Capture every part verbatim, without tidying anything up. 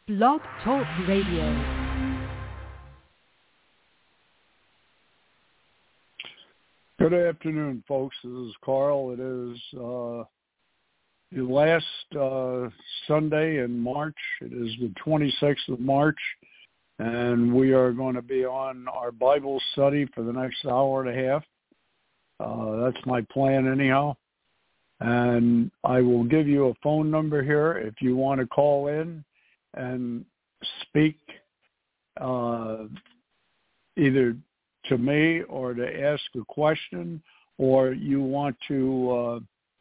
Blog Talk Radio. Good afternoon, folks. This is Carl. It is uh, the last uh, Sunday in March. It is the twenty-sixth of March, and we are going to be on our Bible study for the next hour and a half. Uh, that's my plan anyhow. And I will give you a phone number here if you want to call in and speak uh, either to me or to ask a question, or you want to uh,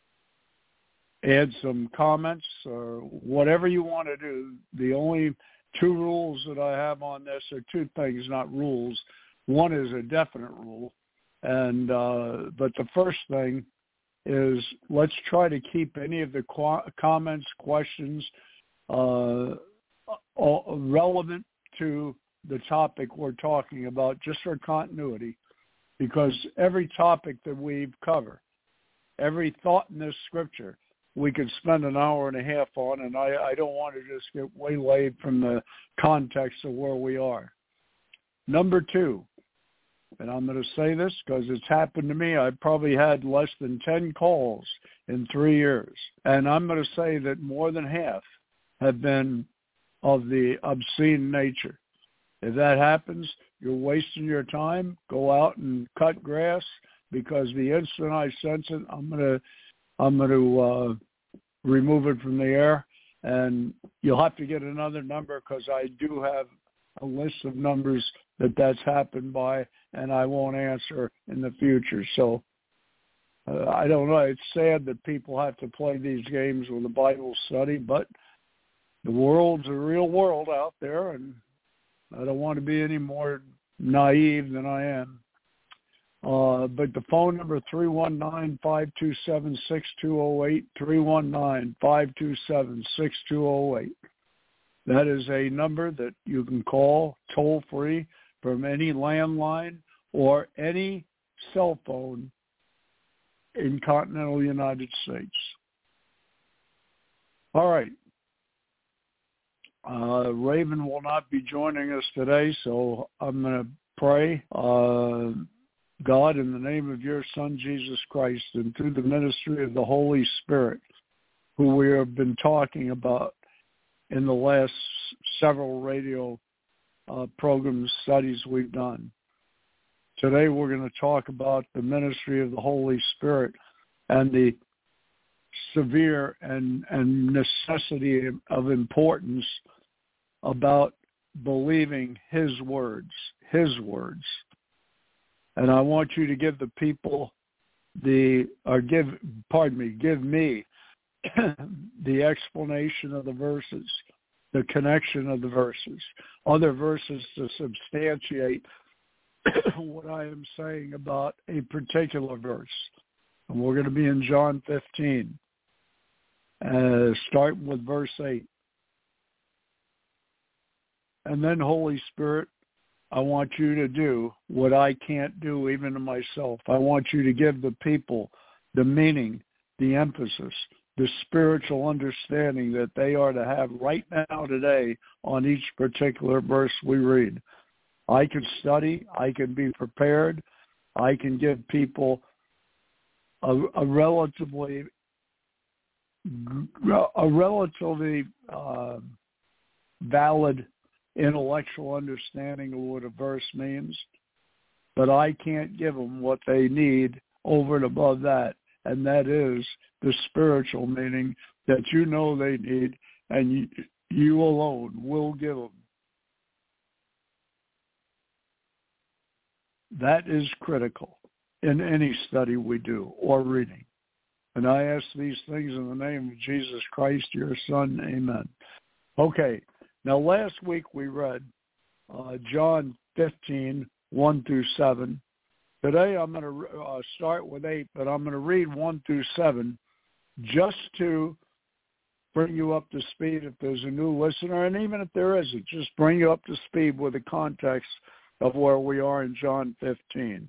add some comments or whatever you want to do. The only two rules that I have on this are two things, not rules. One is a definite rule, and uh, but the first thing is let's try to keep any of the qu- comments, questions uh, relevant to the topic we're talking about, just for continuity, because every topic that we cover, every thought in this scripture, we could spend an hour and a half on, and I, I don't want to just get waylaid from the context of where we are. Number two, and I'm going to say this because it's happened to me. I've probably had less than ten calls in three years. And I'm going to say that more than half have been of the obscene nature. If that happens, you're wasting your time. Go out and cut grass, because the instant I sense it, I'm going to, I'm going to uh, remove it from the air. And you'll have to get another number, because I do have a list of numbers that that's happened by, and I won't answer in the future. So uh, I don't know. It's sad that people have to play these games with a Bible study, but the world's a real world out there, and I don't want to be any more naive than I am. Uh, but the phone number, three one nine, five two seven, six two zero eight, three one nine, five two seven, six two zero eight. That is a number that you can call toll-free from any landline or any cell phone in continental United States. All right. Uh, Raven will not be joining us today, so I'm going to pray. Uh, God, in the name of your Son, Jesus Christ, and through the ministry of the Holy Spirit, who we have been talking about in the last several radio uh, programs, studies we've done. Today we're going to talk about the ministry of the Holy Spirit and the severe and, and necessity of importance about believing his words, his words. And I want you to give the people the, or give, pardon me, give me the explanation of the verses, the connection of the verses, other verses to substantiate what I am saying about a particular verse. And we're going to be in John fifteen, uh, starting with verse eight. And then, Holy Spirit, I want you to do what I can't do even to myself. I want you to give the people the meaning, the emphasis, the spiritual understanding that they are to have right now today on each particular verse we read. I can study, I can be prepared, I can give people a, a relatively a relatively uh, valid intellectual understanding of what a verse means, but I can't give them what they need over and above that. And that is the spiritual meaning that you know they need, and you, you alone will give them. That is critical in any study we do or reading. And I ask these things in the name of Jesus Christ, your Son. Amen. Okay. Now, last week we read uh, John fifteen, one through seven. Today I'm going to uh, start with eight, but I'm going to read one through seven just to bring you up to speed if there's a new listener, and even if there isn't, just bring you up to speed with the context of where we are in John fifteen.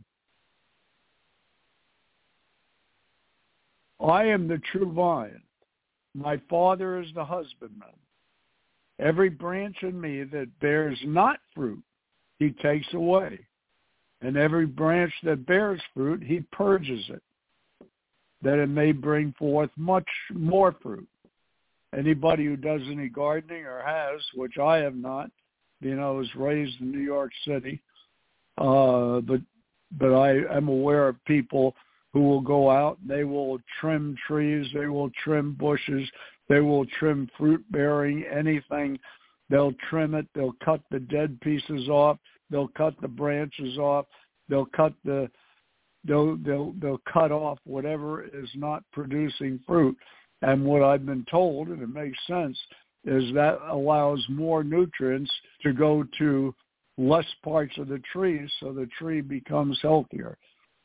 I am the true vine. My Father is the husbandman. Every branch in me that bears not fruit, he takes away. And every branch that bears fruit, he purges it, that it may bring forth much more fruit. Anybody who does any gardening or has, which I have not, being I was raised in New York City, uh, but but I am aware of people who will go out, they will trim trees, they will trim bushes, they will trim fruit-bearing, anything. They'll trim it, they'll cut the dead pieces off, they'll cut the branches off, they'll cut the they'll they'll they'll cut off whatever is not producing fruit. And what I've been told, and it makes sense, is that allows more nutrients to go to less parts of the tree, so the tree becomes healthier.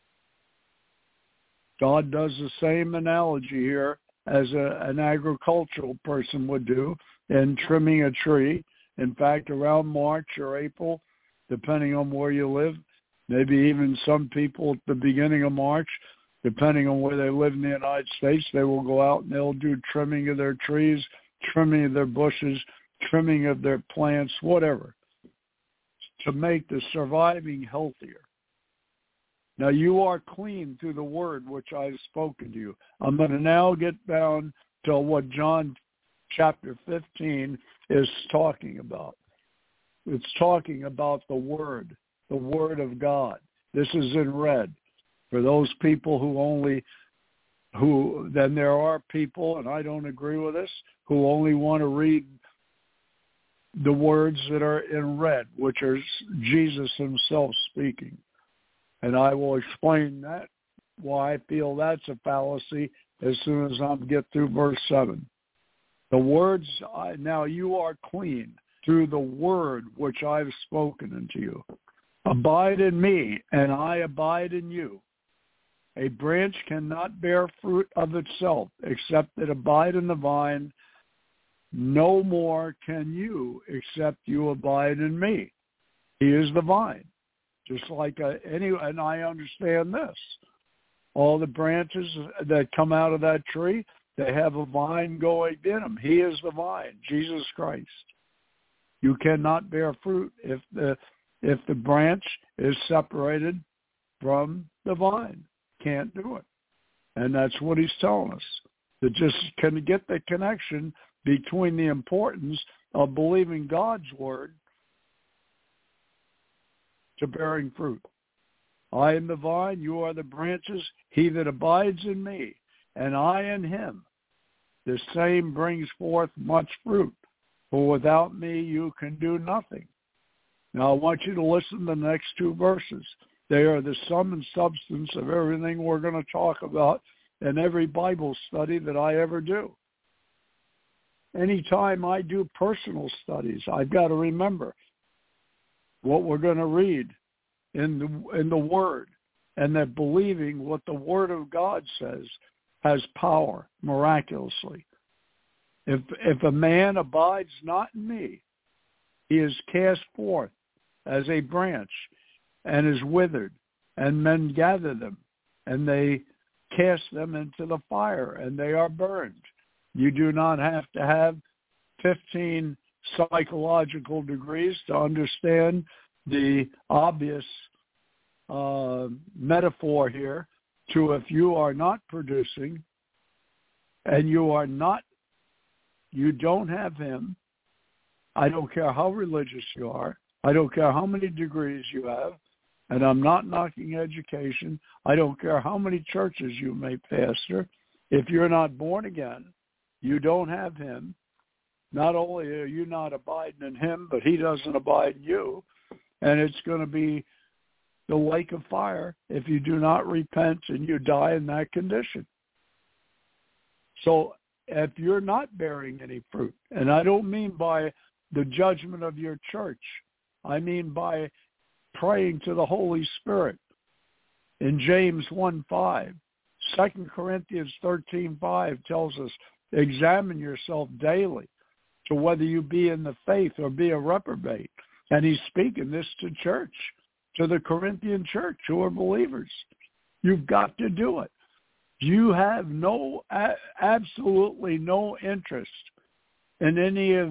God does the same analogy here as a, an agricultural person would do in trimming a tree. In fact, around March or April, depending on where you live, maybe even some people at the beginning of March, depending on where they live in the United States, they will go out and they'll do trimming of their trees, trimming of their bushes, trimming of their plants, whatever, to make the surviving healthier. Now, you are clean through the word which I have spoken to you. I'm going to now get down to what John chapter fifteen is talking about. It's talking about the word, the word of God. This is in red. For those people who only, who, then there are people, and I don't agree with this, who only want to read the words that are in red, which are Jesus himself speaking. And I will explain that, why I feel that's a fallacy, as soon as I get through verse seven. The words, I, now you are clean through the word which I have spoken unto you. Abide in me, and I abide in you. A branch cannot bear fruit of itself, except it abide in the vine. No more can you, except you abide in me. He is the vine. Just like a, any, and I understand this. All the branches that come out of that tree, they have a vine going in them. He is the vine, Jesus Christ. You cannot bear fruit if the if the branch is separated from the vine. Can't do it. And that's what he's telling us. To just can get the connection between the importance of believing God's word to bearing fruit. I am the vine, you are the branches. He that abides in me, and I in him, the same brings forth much fruit. For without me you can do nothing. Now I want you to listen to the next two verses. They are the sum and substance of everything we're going to talk about in every Bible study that I ever do. Anytime I do personal studies, I've got to remember what we're going to read in the in the Word, and that believing what the Word of God says has power miraculously. If if a man abides not in me, he is cast forth as a branch and is withered, and men gather them, and they cast them into the fire, and they are burned. You do not have to have fifteen psychological degrees to understand the obvious uh, metaphor here to if you are not producing and you are not, you don't have him, I don't care how religious you are, I don't care how many degrees you have, and I'm not knocking education, I don't care how many churches you may pastor, if you're not born again, you don't have him. Not only are you not abiding in him, but he doesn't abide in you. And it's going to be the lake of fire if you do not repent and you die in that condition. So if you're not bearing any fruit, and I don't mean by the judgment of your church, I mean by praying to the Holy Spirit. In James one five, Second Corinthians thirteen five tells us, examine yourself daily to whether you be in the faith or be a reprobate. And he's speaking this to church, to the Corinthian church who are believers. You've got to do it. You have no, absolutely no interest in any of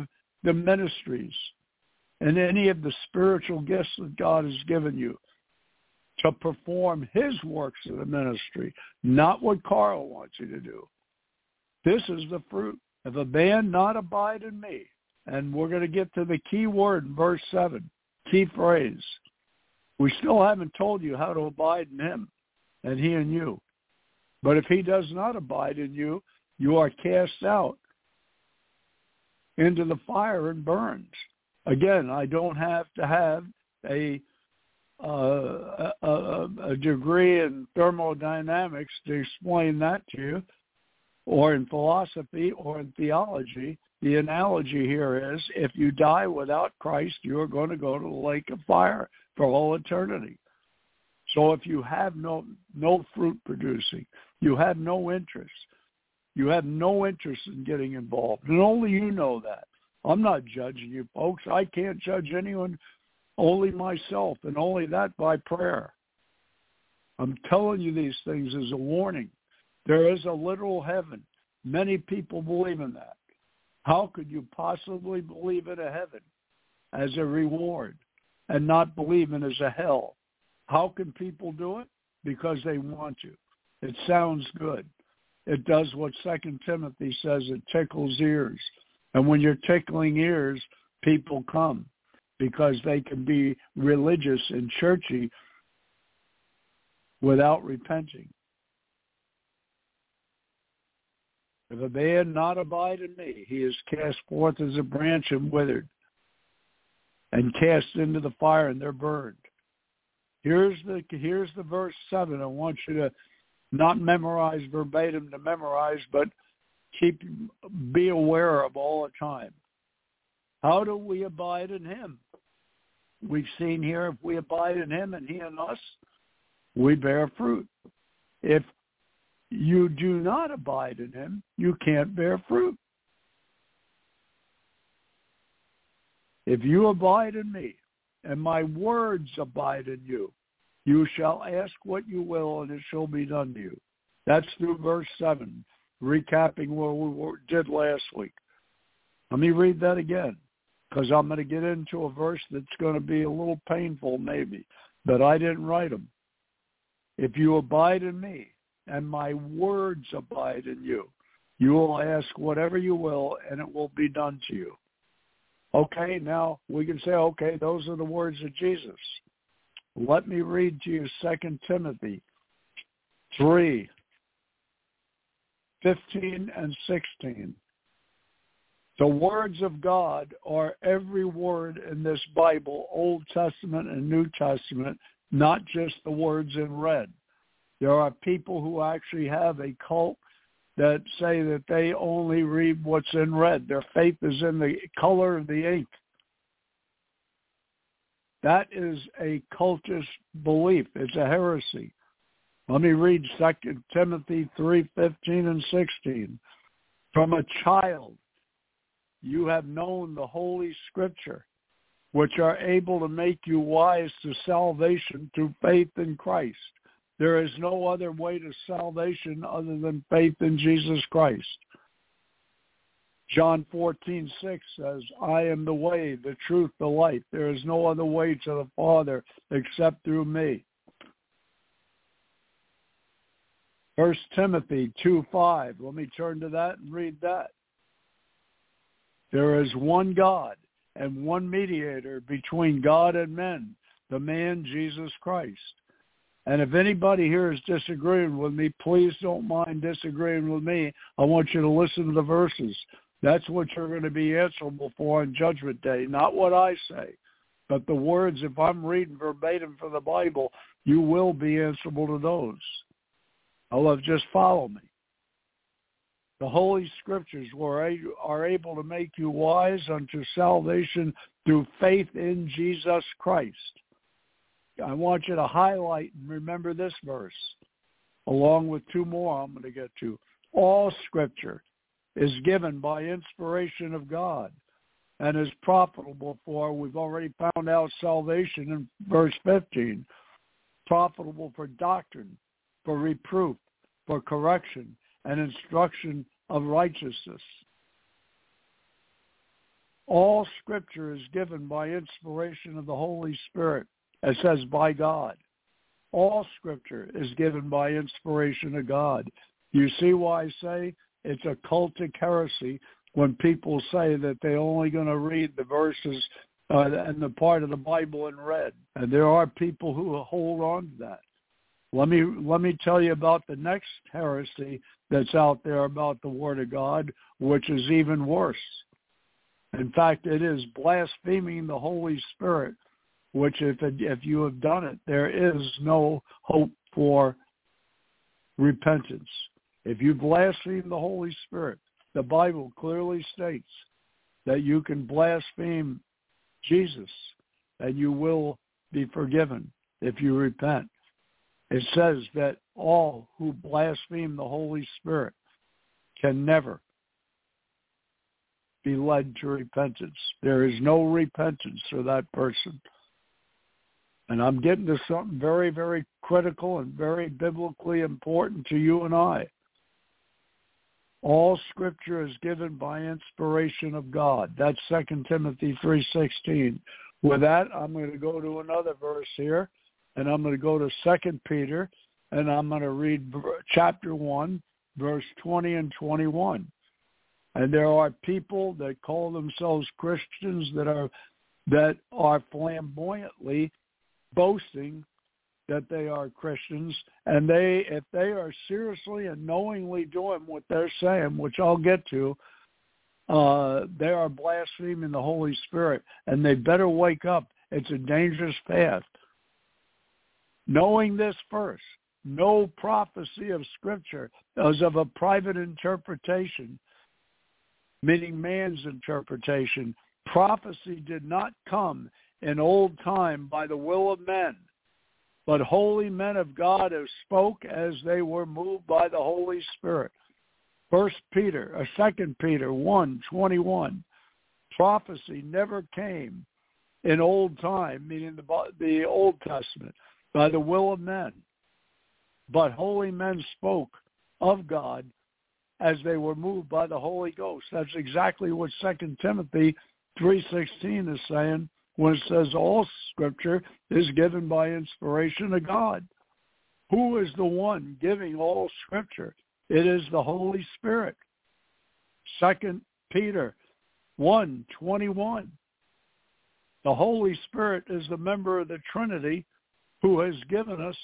the ministries and any of the spiritual gifts that God has given you to perform his works of the ministry, not what Carl wants you to do. This is the fruit. If a man not abide in me, and we're going to get to the key word in verse seven, key phrase. We still haven't told you how to abide in him and he in you. But if he does not abide in you, you are cast out into the fire and burned. Again, I don't have to have a uh, a, a, a degree in thermodynamics to explain that to you, or in philosophy, or in theology. The analogy here is, if you die without Christ, you are going to go to the lake of fire for all eternity. So if you have no no fruit producing, you have no interest, you have no interest in getting involved, and only you know that. I'm not judging you, folks. I can't judge anyone, only myself, and only that by prayer. I'm telling you these things as a warning. There is a literal heaven. Many people believe in that. How could you possibly believe in a heaven as a reward and not believe in it as a hell? How can people do it? Because they want to. It sounds good. It does what Second Timothy says, it tickles ears. And when you're tickling ears, people come because they can be religious and churchy without repenting. If a man not abide in me, he is cast forth as a branch and withered, and cast into the fire, and they're burned. Here's the here's the verse seven. I want you to not memorize verbatim to memorize, but keep be aware of all the time. How do we abide in him? We've seen here, if we abide in him and he in us, we bear fruit. If you do not abide in him, you can't bear fruit. If you abide in me, and my words abide in you, you shall ask what you will, and it shall be done to you. That's through verse seven, recapping what we did last week. Let me read that again, because I'm going to get into a verse that's going to be a little painful maybe, but I didn't write them. If you abide in me, and my words abide in you, you will ask whatever you will, and it will be done to you. Okay, now we can say, okay, those are the words of Jesus. Let me read to you Second Timothy three, fifteen and sixteen. The words of God are every word in this Bible, Old Testament and New Testament, not just the words in red. There are people who actually have a cult that say that they only read what's in red. Their faith is in the color of the ink. That is a cultist belief. It's a heresy. Let me read Second Timothy three, fifteen and sixteen. From a child you have known the Holy Scripture, which are able to make you wise to salvation through faith in Christ. There is no other way to salvation other than faith in Jesus Christ. John fourteen six says, I am the way, the truth, the life. There is no other way to the Father except through me. First Timothy two five. Let me turn to that and read that. There is one God and one mediator between God and men, the man Jesus Christ. And if anybody here is disagreeing with me, please don't mind disagreeing with me. I want you to listen to the verses. That's what you're going to be answerable for on Judgment Day. Not what I say, but the words. If I'm reading verbatim from the Bible, you will be answerable to those. I love, just follow me. The Holy Scriptures are able to make you wise unto salvation through faith in Jesus Christ. I want you to highlight and remember this verse, along with two more I'm going to get to. All Scripture is given by inspiration of God and is profitable for, we've already found out, salvation in verse fifteen, profitable for doctrine, for reproof, for correction, and instruction of righteousness. All Scripture is given by inspiration of the Holy Spirit. It says by God. All Scripture is given by inspiration of God. You see why I say it's a cultic heresy when people say that they're only going to read the verses uh, and the part of the Bible in red. And there are people who hold on to that. Let me let me tell you about the next heresy that's out there about the Word of God, which is even worse. In fact, it is blaspheming the Holy Spirit, which if it, if you have done it, there is no hope for repentance. If you blaspheme the Holy Spirit, the Bible clearly states that you can blaspheme Jesus and you will be forgiven if you repent. It says that all who blaspheme the Holy Spirit can never be led to repentance. There is no repentance for that person. And I'm getting to something very, very critical and very biblically important to you and I. All Scripture is given by inspiration of God. That's Second Timothy three sixteen. With that, I'm going to go to another verse here, and I'm going to go to Second Peter, and I'm going to read chapter one, verse twenty and twenty-one. And there are people that call themselves Christians that are that are flamboyantly boasting that they are Christians, and they, if they are seriously and knowingly doing what they're saying, which I'll get to, uh, they are blaspheming the Holy Spirit, and they better wake up. It's a dangerous path. Knowing this first, no prophecy of Scripture is of a private interpretation, meaning man's interpretation. Prophecy did not come in old time by the will of men, but holy men of God have spoke as they were moved by the Holy Spirit. First Peter, or Second Peter one twenty-one. Prophecy never came in old time, meaning the, the Old Testament, by the will of men, but holy men spoke of God as they were moved by the Holy Ghost. That's exactly what Second Timothy three sixteen is saying when it says all Scripture is given by inspiration of God. Who is the one giving all Scripture? It is the Holy Spirit. Second Peter one twenty-one. The Holy Spirit is the member of the Trinity who has given us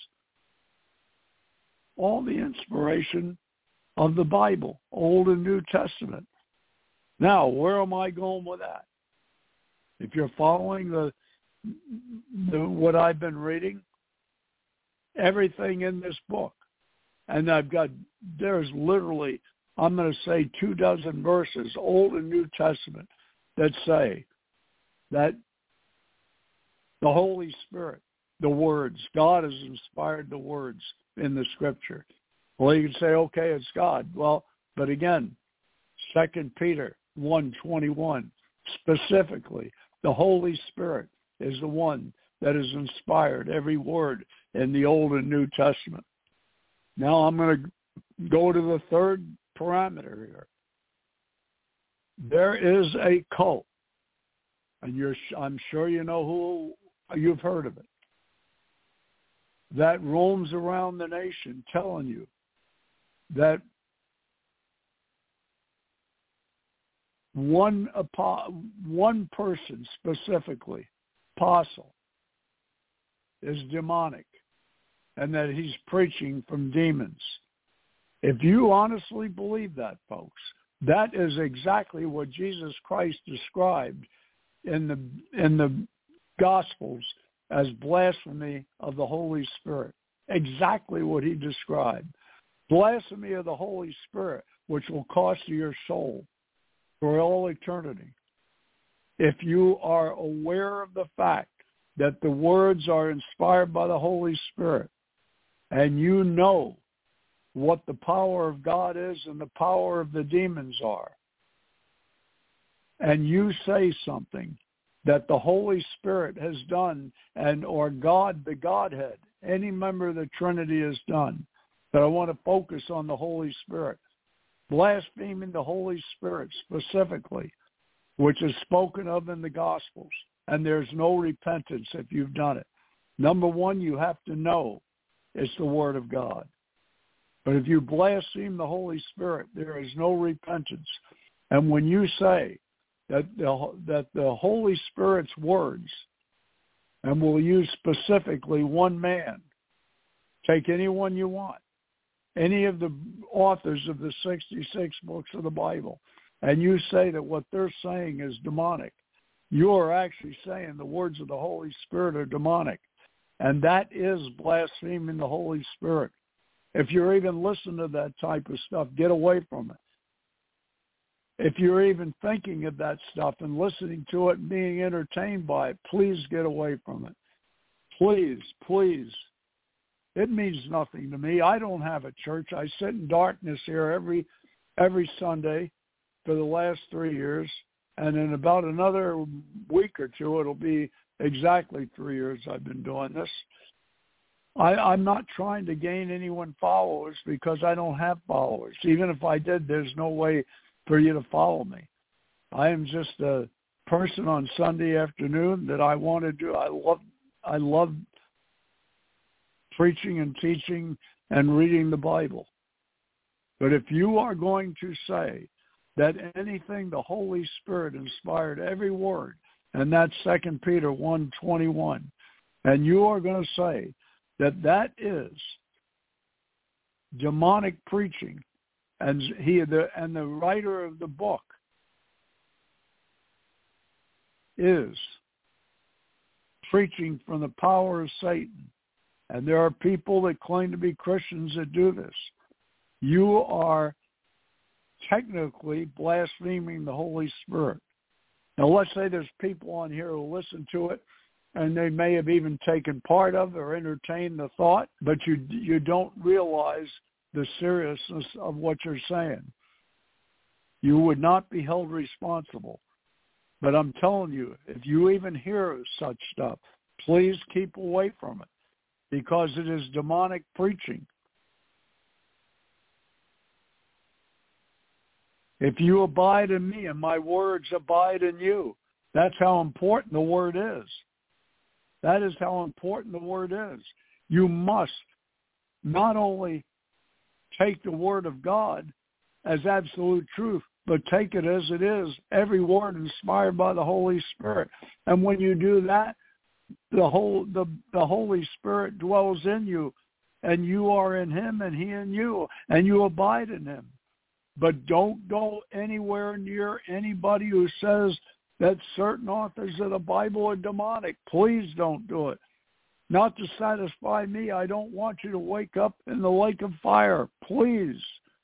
all the inspiration of the Bible, Old and New Testament. Now, where am I going with that? If you're following the, the what I've been reading, everything in this book, and I've got, there's literally, I'm going to say two dozen verses, Old and New Testament, that say that the Holy Spirit, the words, God has inspired the words in the Scripture. Well, you can say, okay, it's God. Well, but again, Second Peter one twenty-one, specifically, the Holy Spirit is the one that has inspired every word in the Old and New Testament. Now I'm going to go to the third parameter here. There is a cult, and you're, I'm sure you know who, you've heard of it, that roams around the nation telling you that one one person specifically, apostle, is demonic and that he's preaching from demons. If you honestly believe that, folks, that is exactly what Jesus Christ described in the in the Gospels as blasphemy of the Holy Spirit. Exactly what he described. Blasphemy of the Holy Spirit, which will cost you your soul for all eternity. If you are aware of the fact that the words are inspired by the Holy Spirit, and you know what the power of God is and the power of the demons are, and you say something that the Holy Spirit has done, and or God, the Godhead, any member of the Trinity has done, but I want to focus on the Holy Spirit. Blaspheming the Holy Spirit specifically which is spoken of in the Gospels, and there's no repentance if you've done it. Number one, you have to know it's the Word of God. But if you blaspheme the Holy Spirit, there is no repentance. And when you say that the, that the Holy Spirit's words, and we'll use specifically one man, take anyone you want, any of the authors of the sixty-six books of the Bible, and you say that what they're saying is demonic, you are actually saying the words of the Holy Spirit are demonic. And that is blaspheming the Holy Spirit. If you're even listening to that type of stuff, get away from it. If you're even thinking of that stuff and listening to it and being entertained by it, please get away from it. Please, please. It means nothing to me. I don't have a church. I sit in darkness here every every Sunday for the last three years. And in about another week or two, it'll be exactly three years I've been doing this. I, I'm not trying to gain anyone followers because I don't have followers. Even if I did, there's no way for you to follow me. I am just a person on Sunday afternoon that I want to do. I love, I love preaching and teaching and reading the Bible. But if you are going to say that anything the Holy Spirit inspired every word, and that's Second Peter one twenty-one, and you are going to say that that is demonic preaching, and he the and the writer of the book is preaching from the power of Satan, and there are people that claim to be Christians that do this, you are technically blaspheming the Holy Spirit. Now, let's say there's people on here who listen to it, and they may have even taken part of or entertained the thought, but you you don't realize the seriousness of what you're saying. You would not be held responsible. But I'm telling you, if you even hear such stuff, please keep away from it, because it is demonic preaching. If you abide in me and my words abide in you, that's how important the word is. That is how important the word is. You must not only take the word of God as absolute truth, but take it as it is, every word inspired by the Holy Spirit. And when you do that, the whole the, the Holy Spirit dwells in you, and you are in him and he in you, and you abide in him. But don't go anywhere near anybody who says that certain authors of the Bible are demonic. Please don't do it. Not to satisfy me. I don't want you to wake up in the lake of fire. Please.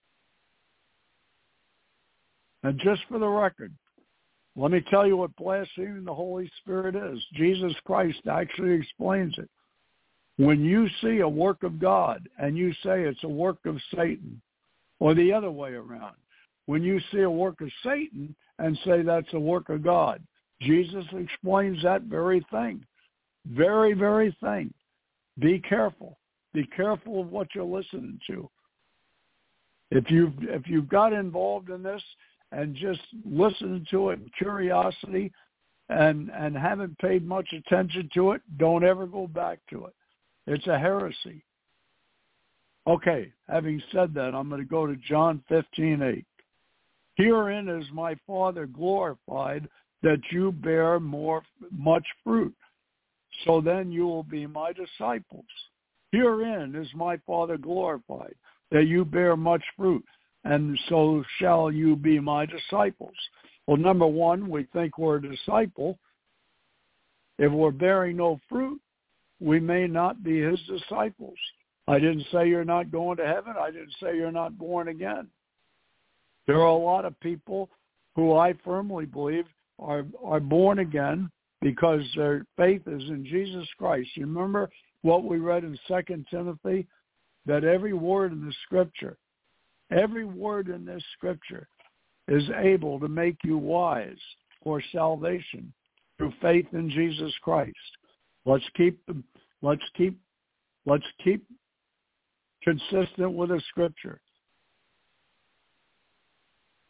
And just for the record, let me tell you what blaspheming the Holy Spirit is. Jesus Christ actually explains it. When you see a work of God and you say it's a work of Satan, or the other way around, when you see a work of Satan and say that's a work of God, Jesus explains that very thing. Very, very thing. Be careful. Be careful of what you're listening to. If you've, if you've got involved in this and just listening to it in curiosity and, and haven't paid much attention to it, don't ever go back to it. It's a heresy. Okay, having said that, I'm going to go to John fifteen eight. Herein is my Father glorified, that you bear more much fruit. So then you will be my disciples. Herein is my Father glorified, that you bear much fruit, and so shall you be my disciples. Well, number one, we think we're a disciple. If we're bearing no fruit, we may not be his disciples. I didn't say you're not going to heaven. I didn't say you're not born again. There are a lot of people who I firmly believe are, are born again because their faith is in Jesus Christ. You remember what we read in Second Timothy? That every word in the Scripture, every word in this Scripture is able to make you wise for salvation through faith in Jesus Christ. Let's keep, let's keep, let's keep consistent with the Scripture.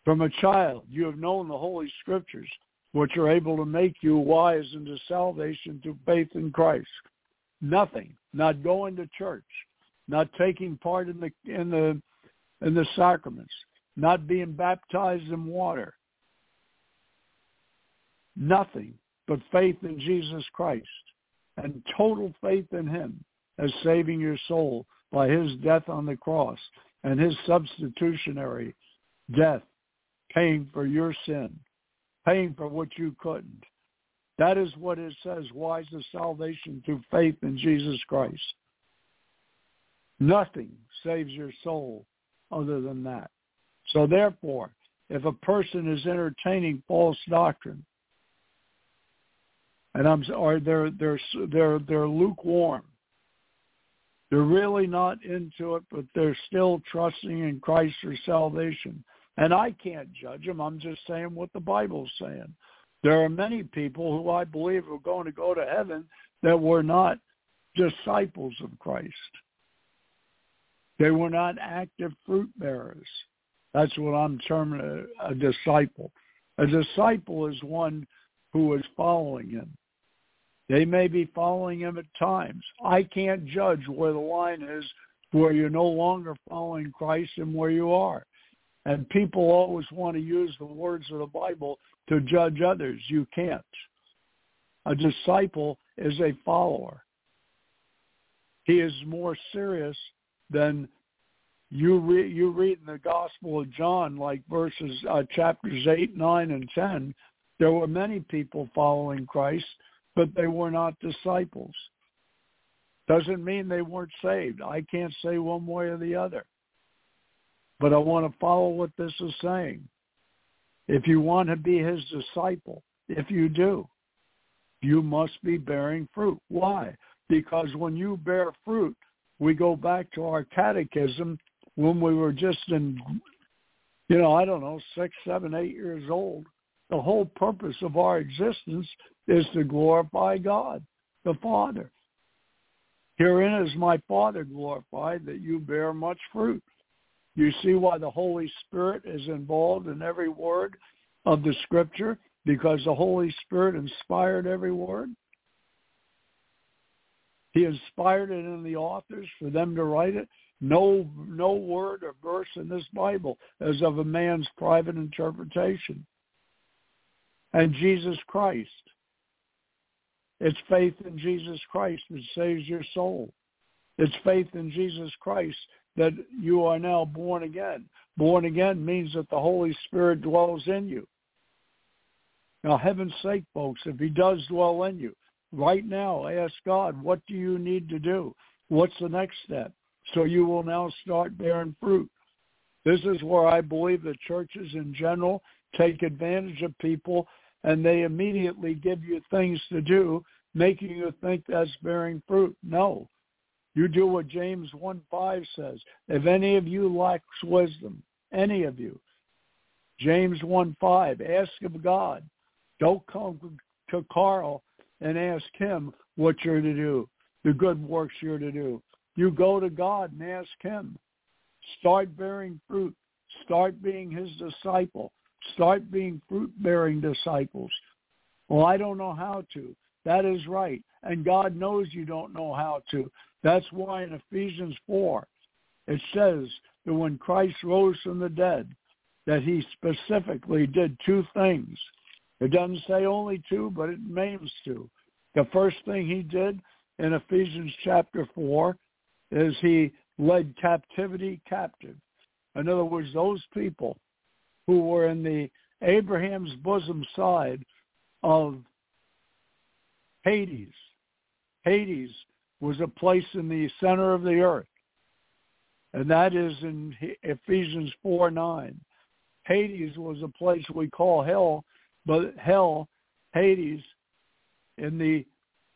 From a child, you have known the Holy Scriptures, which are able to make you wise unto salvation through faith in Christ. Nothing, not going to church, not taking part in the in the in the sacraments, not being baptized in water. Nothing but faith in Jesus Christ and total faith in him as saving your soul by his death on the cross and his substitutionary death, paying for your sin, paying for what you couldn't. That is what it says, wise to salvation through faith in Jesus Christ. Nothing saves your soul other than that. So therefore, if a person is entertaining false doctrine, and I'm or they're they're they're they're lukewarm, they're really not into it, but they're still trusting in Christ for salvation. And I can't judge them. I'm just saying what the Bible's saying. There are many people who I believe are going to go to heaven that were not disciples of Christ. They were not active fruit bearers. That's what I'm terming a, a disciple. A disciple is one who is following him. They may be following him at times. I can't judge where the line is where you're no longer following Christ and where you are. And people always want to use the words of the Bible to judge others. You can't. A disciple is a follower. He is more serious than you, re- you read in the Gospel of John, like verses, uh, chapters eight, nine, and ten. There were many people following Christ, but they were not disciples. Doesn't mean they weren't saved. I can't say one way or the other. But I want to follow what this is saying. If you want to be his disciple, if you do, you must be bearing fruit. Why? Because when you bear fruit, we go back to our catechism when we were just in, you know, I don't know, six, seven, eight years old. The whole purpose of our existence is to glorify God, the Father. Herein is my Father glorified, that you bear much fruit. You see why the Holy Spirit is involved in every word of the Scripture? Because the Holy Spirit inspired every word. He inspired it in the authors for them to write it. No, no word or verse in this Bible is of a man's private interpretation. And Jesus Christ. It's faith in Jesus Christ that saves your soul. It's faith in Jesus Christ that you are now born again. Born again means that the Holy Spirit dwells in you. Now, heaven's sake, folks, if he does dwell in you, right now ask God, what do you need to do? What's the next step? So you will now start bearing fruit. This is where I believe the churches in general take advantage of people, and they immediately give you things to do, making you think that's bearing fruit. No. You do what James one five says. If any of you lacks wisdom, any of you, James one five, ask of God. Don't come to Carl and ask him what you're to do, the good works you're to do. You go to God and ask him. Start bearing fruit. Start being his disciple. Start being fruit-bearing disciples. Well, I don't know how to. That is right. And God knows you don't know how to. That's why in Ephesians four, it says that when Christ rose from the dead, that he specifically did two things. It doesn't say only two, but it names two. The first thing he did in Ephesians chapter four is he led captivity captive. In other words, those people who were in the Abraham's bosom side of Hades. Hades was a place in the center of the earth, and that is in Ephesians four nine. Hades was a place we call hell, but hell, Hades, in the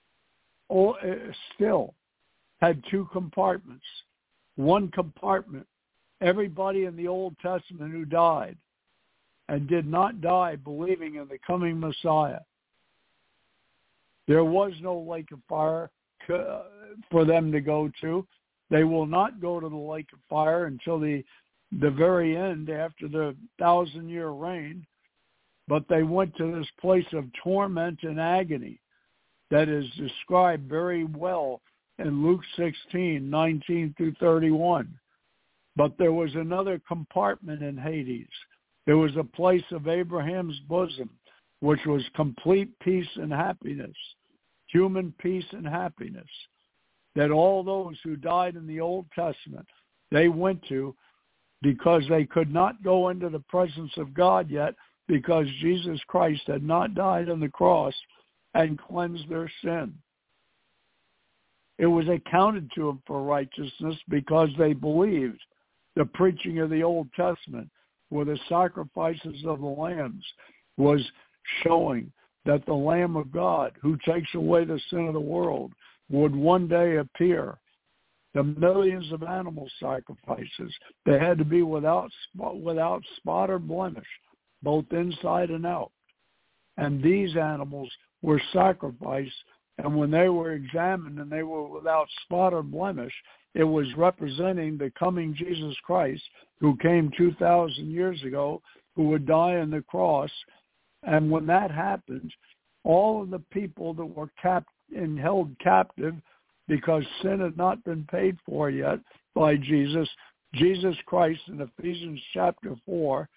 still had two compartments. One compartment, everybody in the Old Testament who died and did not die believing in the coming Messiah. There was no lake of fire for them to go to. They will not go to the lake of fire until the the very end after the thousand-year reign, but they went to this place of torment and agony that is described very well in Luke sixteen, nineteen through thirty-one. But there was another compartment in Hades. There was a place of Abraham's bosom, which was complete peace and happiness, human peace and happiness, that all those who died in the Old Testament, they went to because they could not go into the presence of God yet because Jesus Christ had not died on the cross and cleansed their sin. It was accounted to them for righteousness because they believed the preaching of the Old Testament, where the sacrifices of the lambs was showing that the Lamb of God, who takes away the sin of the world, would one day appear. The millions of animal sacrifices, they had to be without without spot or blemish, both inside and out. And these animals were sacrificed, and when they were examined and they were without spot or blemish, it was representing the coming Jesus Christ, who came two thousand years ago, who would die on the cross. And when that happened, all of the people that were capt- and held captive because sin had not been paid for yet by Jesus, Jesus Christ in Ephesians chapter four,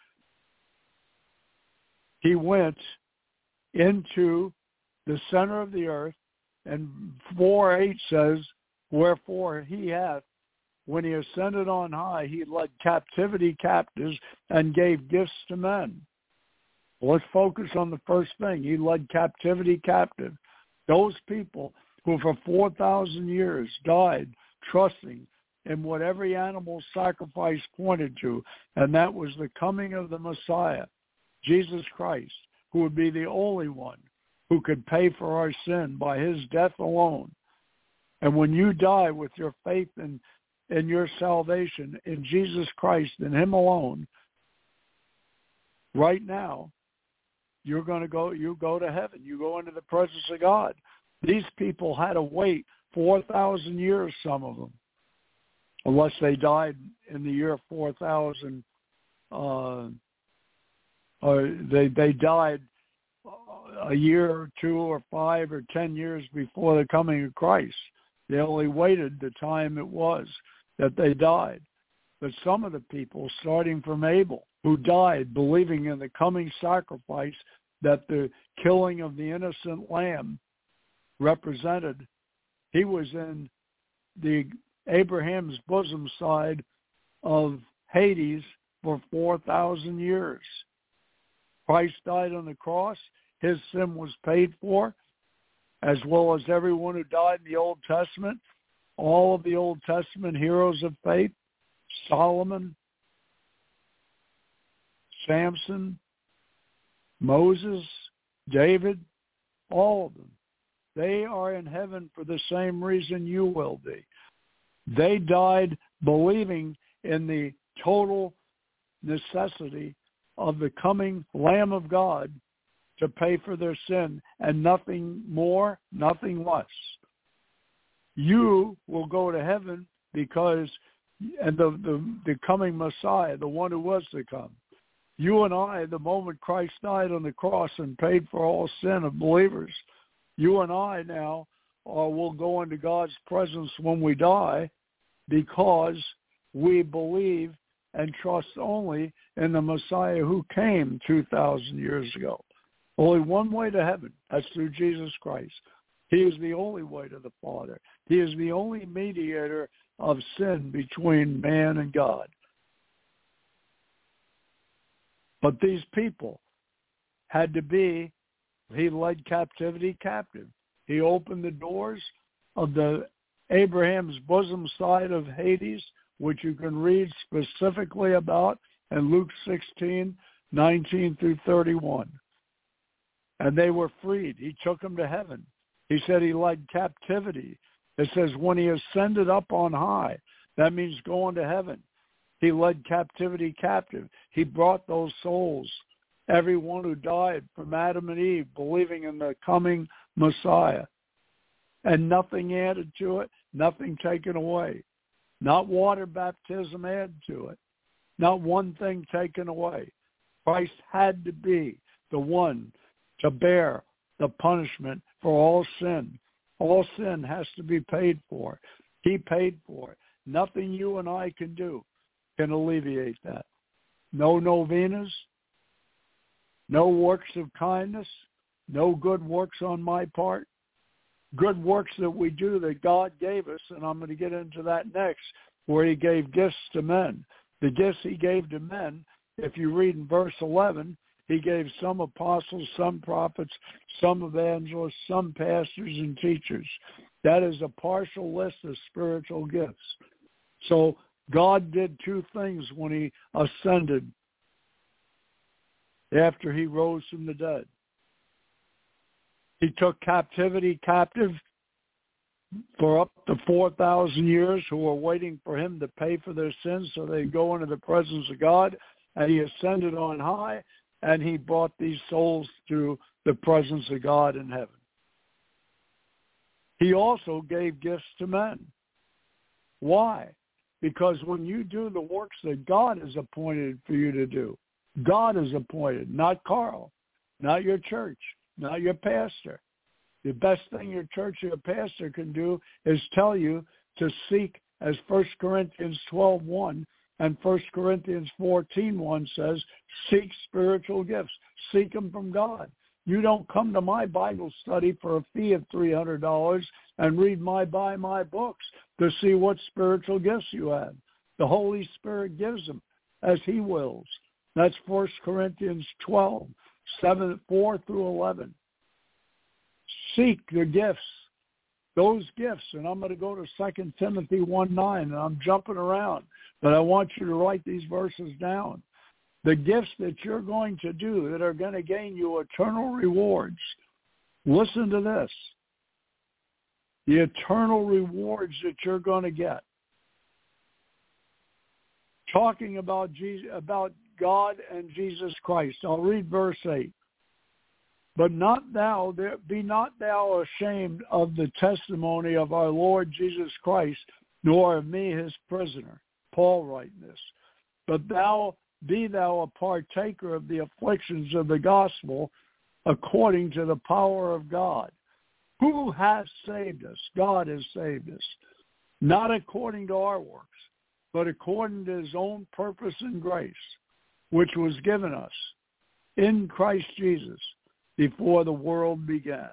he went into the center of the earth, and four eight says, wherefore he hath, when he ascended on high, he led captivity captives and gave gifts to men. Let's focus on the first thing. He led captivity captive. Those people who for four thousand years died trusting in what every animal sacrifice pointed to, and that was the coming of the Messiah, Jesus Christ, who would be the only one who could pay for our sin by his death alone. And when you die with your faith in, in your salvation in Jesus Christ and him alone, right now, you're going to go, you go to heaven. You go into the presence of God. These people had to wait four thousand years, some of them, unless they died in the year four thousand. Uh, or they, they died a year or two or five or ten years before the coming of Christ. They only waited the time it was that they died. But some of the people, starting from Abel, who died believing in the coming sacrifice that the killing of the innocent lamb represented, he was in the Abraham's bosom side of Hades for four thousand years. Christ died on the cross. His sin was paid for, as well as everyone who died in the Old Testament. All of the Old Testament heroes of faith, Solomon, Samson, Moses, David, all of them. They are in heaven for the same reason you will be. They died believing in the total necessity of the coming Lamb of God to pay for their sin, and nothing more, nothing less. You will go to heaven because, and the, the, the coming Messiah, the one who was to come. You and I, the moment Christ died on the cross and paid for all sin of believers, you and I now uh, will go into God's presence when we die because we believe and trust only in the Messiah who came two thousand years ago. Only one way to heaven. That's through Jesus Christ. He is the only way to the Father. He is the only mediator of sin between man and God. But these people had to be, he led captivity captive. He opened the doors of the Abraham's bosom side of Hades, which you can read specifically about in Luke sixteen, nineteen through thirty-one. And they were freed. He took them to heaven. He said he led captivity. It says when he ascended up on high, that means going to heaven. He led captivity captive. He brought those souls, everyone who died from Adam and Eve, believing in the coming Messiah. And nothing added to it, nothing taken away. Not water baptism added to it. not one thing taken away. Christ had to be the one to bear the punishment for all sin. All sin has to be paid for. He paid for it. Nothing you and I can do can alleviate that. No novenas, no works of kindness, no good works on my part. Good works that we do that God gave us, and I'm going to get into that next, where he gave gifts to men. The gifts he gave to men, if you read in verse eleven, he gave some apostles, some prophets, some evangelists, some pastors and teachers. That is a partial list of spiritual gifts. So God did two things when he ascended after he rose from the dead. He took captivity captive for up to four thousand years who were waiting for him to pay for their sins so they'd go into the presence of God. And he ascended on high, and he brought these souls to the presence of God in heaven. He also gave gifts to men. Why? Because when you do the works that God has appointed for you to do, God is appointed, not Carl, not your church, not your pastor. The best thing your church or your pastor can do is tell you to seek, as First Corinthians twelve one and First Corinthians fourteen one says, seek spiritual gifts. Seek them from God. You don't come to my Bible study for a fee of three hundred dollars and read my buy my books to see what spiritual gifts you have. The Holy Spirit gives them as he wills. That's First Corinthians twelve, seven, four through eleven. Seek the gifts, those gifts. And I'm going to go to Second Timothy one nine, and I'm jumping around, but I want you to write these verses down. The gifts that you're going to do that are going to gain you eternal rewards. Listen to this. The eternal rewards that you're going to get. Talking about Jesus, about God and Jesus Christ. I'll read verse eight. But not thou, there, be not thou ashamed of the testimony of our Lord Jesus Christ, nor of me his prisoner. Paul writing this. But thou, be thou a partaker of the afflictions of the gospel according to the power of God. Who has saved us? God has saved us. Not according to our works, but according to his own purpose and grace, which was given us in Christ Jesus before the world began.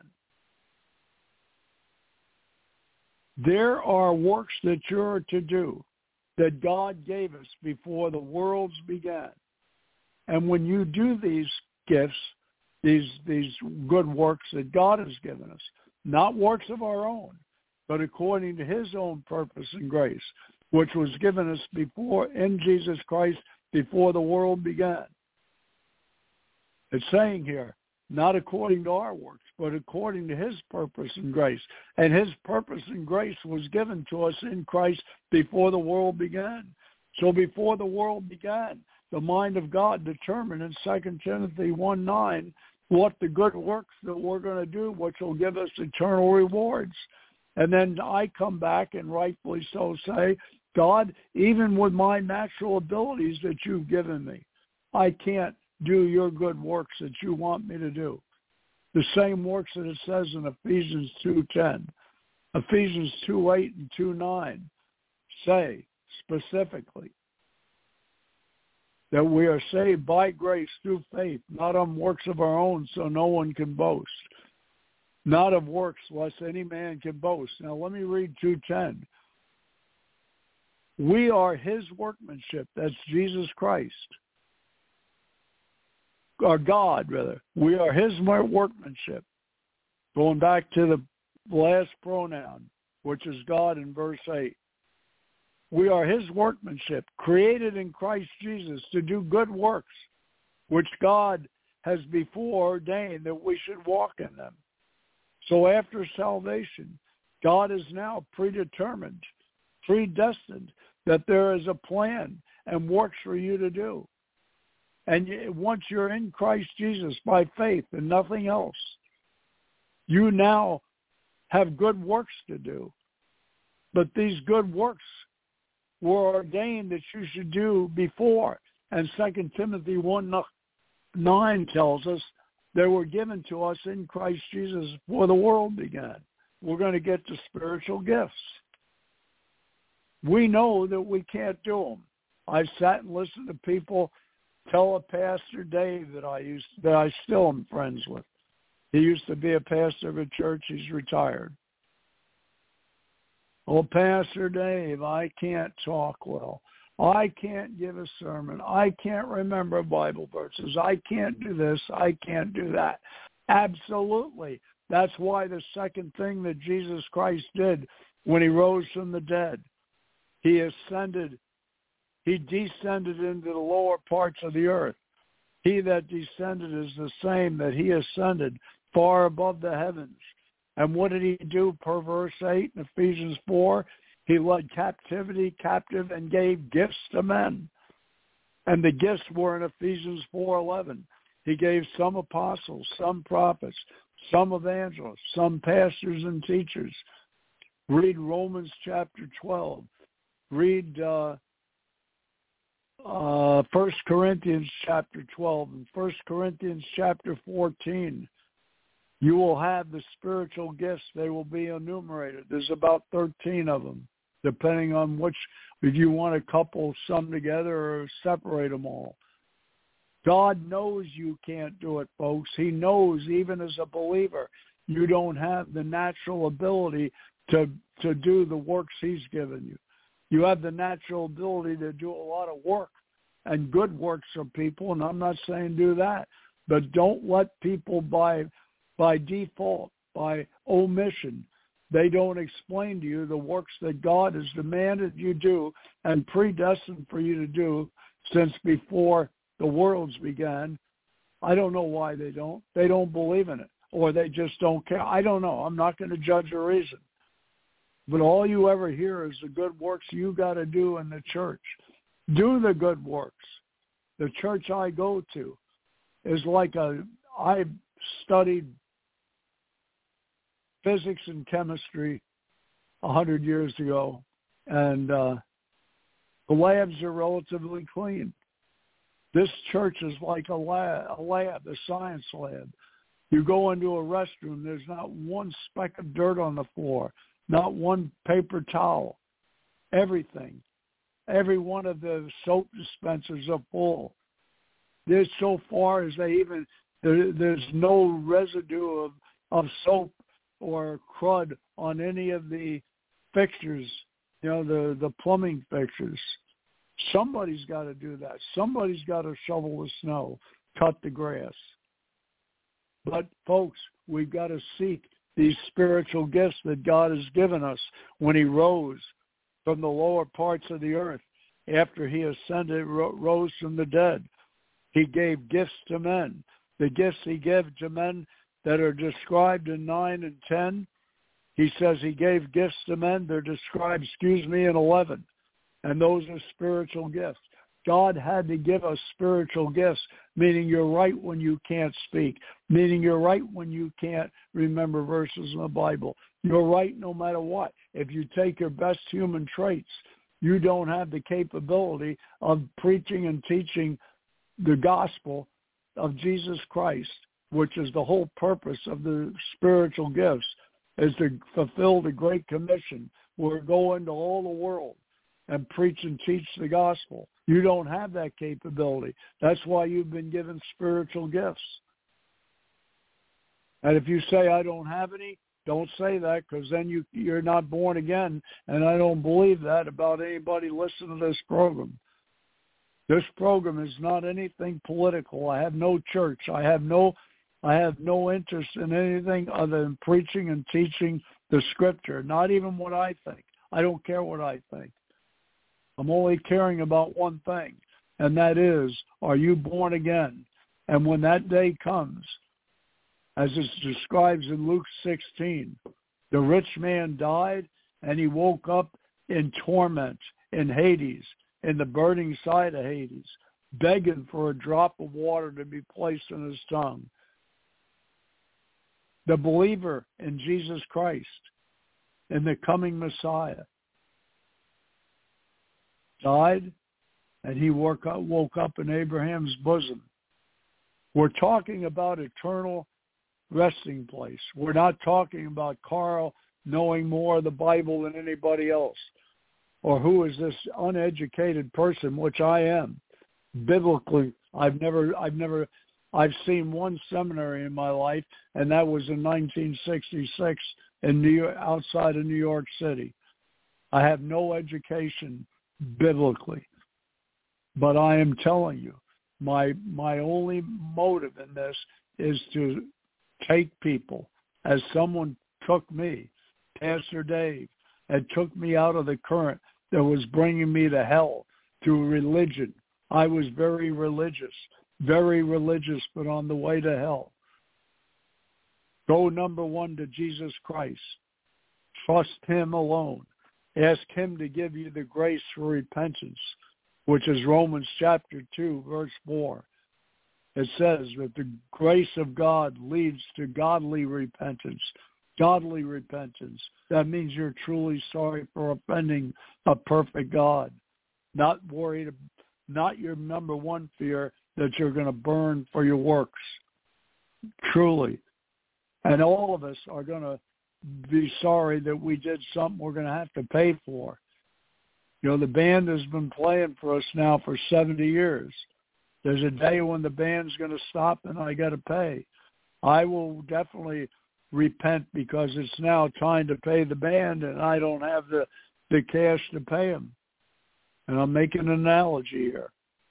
There are works that you're to do that God gave us before the worlds began. And when you do these gifts, these these good works that God has given us, not works of our own, but according to his own purpose and grace, which was given us before in Jesus Christ before the world began. It's saying here, not according to our works, but according to his purpose and grace. And his purpose and grace was given to us in Christ before the world began. So before the world began, the mind of God determined in Second Timothy one nine what the good works that we're going to do, which will give us eternal rewards. And then I come back and rightfully so say, God, even with my natural abilities that you've given me, I can't do your good works that you want me to do. The same works that it says in Ephesians two ten. Ephesians two eight and two nine say specifically that we are saved by grace through faith, not on works of our own, so no one can boast. Not of works, lest any man can boast. Now let me read two ten. We are his workmanship, that's Jesus Christ. Or God, rather. We are his workmanship. Going back to the last pronoun, which is God in verse eight. We are his workmanship, created in Christ Jesus to do good works, which God has before ordained that we should walk in them. So after salvation, God is now predetermined, predestined, that there is a plan and works for you to do. And once you're in Christ Jesus by faith and nothing else, you now have good works to do. But these good works were ordained that you should do before. And Second Timothy one nine tells us they were given to us in Christ Jesus before the world began. We're going to get to spiritual gifts. We know that we can't do them. I've sat and listened to people tell a Pastor Dave that I used that I still am friends with. He used to be a pastor of a church. He's retired. Well, Pastor Dave, I can't talk well. I can't give a sermon. I can't remember Bible verses. I can't do this. I can't do that. Absolutely. That's why the second thing that Jesus Christ did when he rose from the dead, he ascended, he descended into the lower parts of the earth. He that descended is the same that he ascended far above the heavens. And what did he do per verse eight in Ephesians four? He led captivity captive and gave gifts to men. And the gifts were in Ephesians four eleven. He gave some apostles, some prophets, some evangelists, some pastors and teachers. Read Romans chapter twelve. Read uh, uh, First Corinthians chapter twelve and First Corinthians chapter fourteen. You will have the spiritual gifts. They will be enumerated. There's about thirteen of them, depending on which, if you want to couple some together or separate them all. God knows you can't do it, folks. He knows, even as a believer, you don't have the natural ability to to do the works he's given you. You have the natural ability to do a lot of work and good works for people, and I'm not saying do that. But don't let people by by default, by omission, they don't explain to you the works that God has demanded you do and predestined for you to do since before the worlds began. I don't know why they don't. They don't believe in it, or they just don't care. I don't know. I'm not going to judge a reason. But all you ever hear is the good works you got to do in the church. Do the good works. The church I go to is like a, I studied physics and chemistry a hundred years ago, and uh, the labs are relatively clean. This church is like a lab, a lab, a science lab. You go into a restroom, there's not one speck of dirt on the floor, not one paper towel. Everything, every one of the soap dispensers are full. There's so far as they even, there, there's no residue of, of soap or crud on any of the fixtures, you know, the, the plumbing fixtures. Somebody's got to do that. Somebody's got to shovel the snow, cut the grass. But, folks, we've got to seek these spiritual gifts that God has given us when he rose from the lower parts of the earth. After he ascended, rose from the dead, he gave gifts to men. The gifts he gave to men that are described in nine and ten, he says he gave gifts to men. They're described, excuse me, in eleven. And those are spiritual gifts. God had to give us spiritual gifts, meaning you're right when you can't speak, meaning you're right when you can't remember verses in the Bible. You're right no matter what. If you take your best human traits, you don't have the capability of preaching and teaching the gospel of Jesus Christ, which is the whole purpose of the spiritual gifts, is to fulfill the Great Commission. We're going to all the world and preach and teach the gospel. You don't have that capability. That's why you've been given spiritual gifts. And if you say, I don't have any, don't say that, because then you, you're not born again, and I don't believe that about anybody listening to this program. This program is not anything political. I have no church. I have no I have no interest in anything other than preaching and teaching the scripture, not even what I think. I don't care what I think. I'm only caring about one thing, and that is, are you born again? And when that day comes, as it describes in Luke sixteen, the rich man died, and he woke up in torment in Hades, in the burning side of Hades, begging for a drop of water to be placed in his tongue. The believer in Jesus Christ, in the coming Messiah, died, and he woke up, woke up in Abraham's bosom. We're talking about eternal resting place. We're not talking about Carl knowing more of the Bible than anybody else, or who is this uneducated person, which I am. Biblically, I've never, I've never, I've seen one seminary in my life, and that was in nineteen sixty-six in New York, outside of New York City. I have no education biblically, but I am telling you, my my only motive in this is to take people, as someone took me, Pastor Dave, and took me out of the current that was bringing me to hell through religion. I was very religious, very religious, but on the way to hell. Go, number one, to Jesus Christ. Trust him alone. Ask him to give you the grace for repentance, which is Romans chapter two, verse four. It says that the grace of God leads to godly repentance. Godly repentance. That means you're truly sorry for offending a perfect God. Not worried, not your number one fear that you're going to burn for your works. Truly. And all of us are going to be sorry that we did something we're going to have to pay for. You know, the band has been playing for us now for seventy years. There's a day when the band's going to stop and I got to pay. I will definitely repent because it's now time to pay the band and I don't have the, the cash to pay them. And I'm making an analogy here.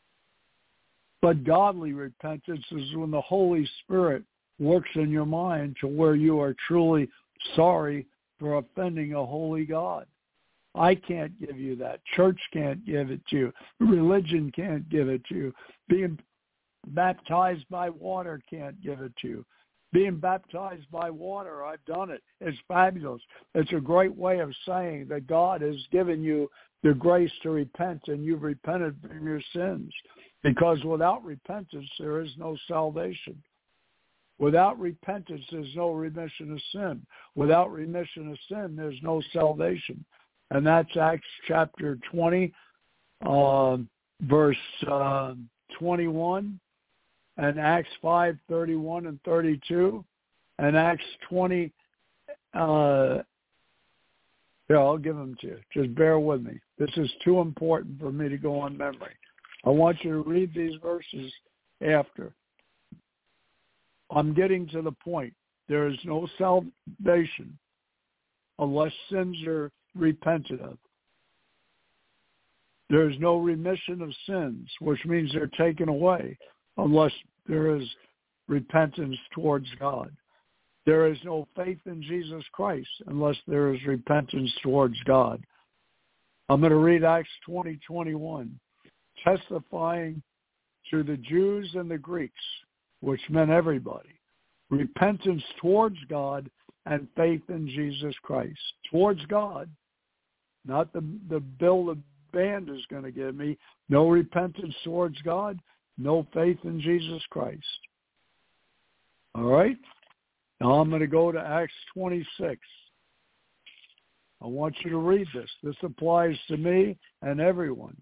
But godly repentance is when the Holy Spirit works in your mind to where you are truly sorry for offending a holy God. I can't give you that. Church can't give it to you. Religion can't give it to you. Being baptized by water can't give it to you. Being baptized by water, I've done it. It's fabulous. It's a great way of saying that God has given you the grace to repent and you've repented from your sins. Because without repentance, there is no salvation. Without repentance, there's no remission of sin. Without remission of sin, there's no salvation. And that's Acts chapter twenty, uh, verse uh, twenty-one, and Acts five, thirty-one and thirty-two, and Acts twenty. Uh, yeah, I'll give them to you. Just bear with me. This is too important for me to go on memory. I want you to read these verses after. I'm getting to the point. There is no salvation unless sins are repented of. There is no remission of sins, which means they're taken away, unless there is repentance towards God. There is no faith in Jesus Christ unless there is repentance towards God. I'm going to read Acts twenty, twenty-one, testifying to the Jews and the Greeks, which meant everybody, repentance towards God and faith in Jesus Christ. Towards God, not the, the bill the band is going to give me. No repentance towards God, no faith in Jesus Christ. All right? Now I'm going to go to Acts twenty-six. I want you to read this. This applies to me and everyone.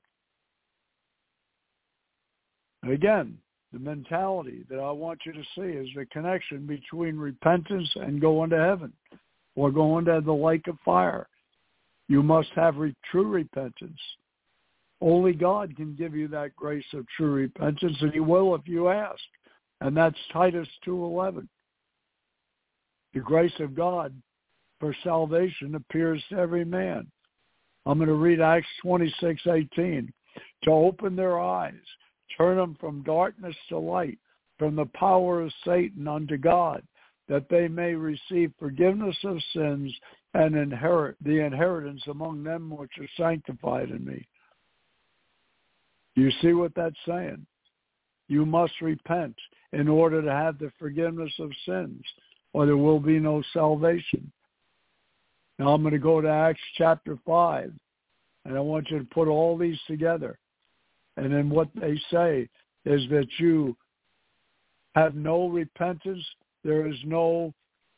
And again, the mentality that I want you to see is the connection between repentance and going to heaven or going to the lake of fire. You must have re- true repentance. Only God can give you that grace of true repentance, and he will if you ask. And that's Titus two eleven. The grace of God for salvation appears to every man. I'm going to read Acts twenty-six eighteen. To open their eyes, turn them from darkness to light, from the power of Satan unto God, that they may receive forgiveness of sins and inherit the inheritance among them which are sanctified in me. You see what that's saying? You must repent in order to have the forgiveness of sins, or there will be no salvation. Now I'm going to go to Acts chapter five, and I want you to put all these together. And then what they say is that you have no repentance. There is no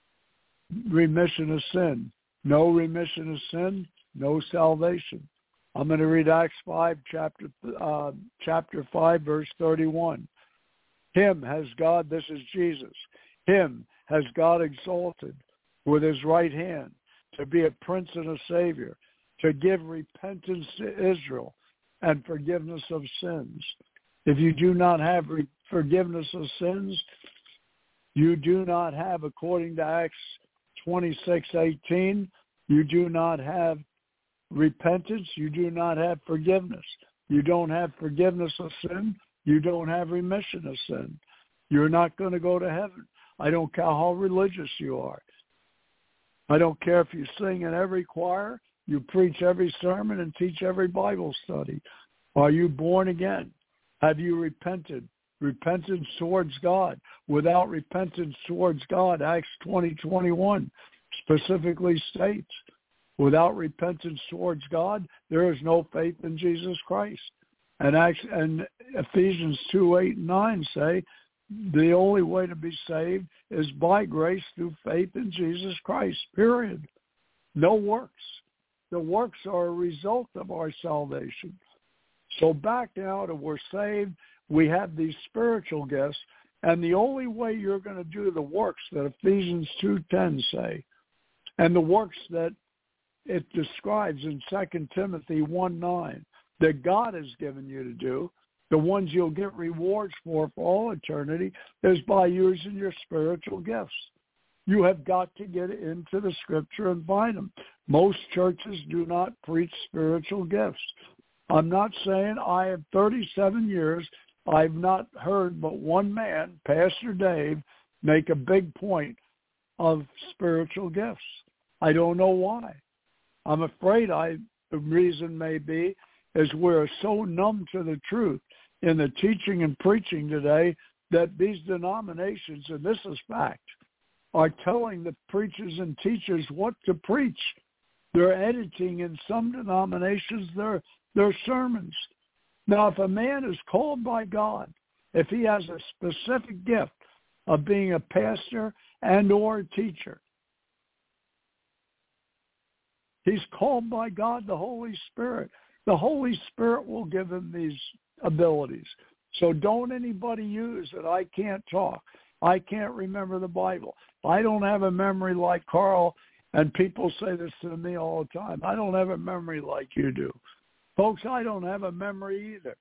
remission of sin. No remission of sin, no salvation. I'm going to read Acts five, chapter uh, chapter five, verse thirty-one. Him has God, this is Jesus, him has God exalted with his right hand to be a prince and a savior, to give repentance to Israel and forgiveness of sins. If you do not have re- forgiveness of sins, you do not have, according to Acts twenty-six eighteen, you do not have repentance, you do not have forgiveness. You don't have forgiveness of sin, you don't have remission of sin. You're not going to go to heaven. I don't care how religious you are. I don't care if you sing in every choir, you preach every sermon, and teach every Bible study. Are you born again? Have you repented? Repentance towards God. Without repentance towards God, Acts twenty twenty-one specifically states, without repentance towards God, there is no faith in Jesus Christ. And, Acts, and Ephesians two, eight, and nine say the only way to be saved is by grace through faith in Jesus Christ, period. No works. The works are a result of our salvation. So back now to we're saved, we have these spiritual gifts, and the only way you're going to do the works that Ephesians two ten say, and the works that it describes in Second Timothy one nine, that God has given you to do, the ones you'll get rewards for for all eternity, is by using your spiritual gifts. You have got to get into the Scripture and find them. Most churches do not preach spiritual gifts. I'm not saying I have thirty-seven years, I've not heard but one man, Pastor Dave, make a big point of spiritual gifts. I don't know why. I'm afraid I the reason may be is we're so numb to the truth in the teaching and preaching today that these denominations, and this is fact, are telling the preachers and teachers what to preach. They're editing in some denominations their their sermons. Now, if a man is called by God, if he has a specific gift of being a pastor and or a teacher, he's called by God, the Holy Spirit. The Holy Spirit will give him these abilities. So don't anybody use that I can't talk. I can't remember the Bible. I don't have a memory like Carl, and people say this to me all the time. I don't have a memory like you do. Folks, I don't have a memory either.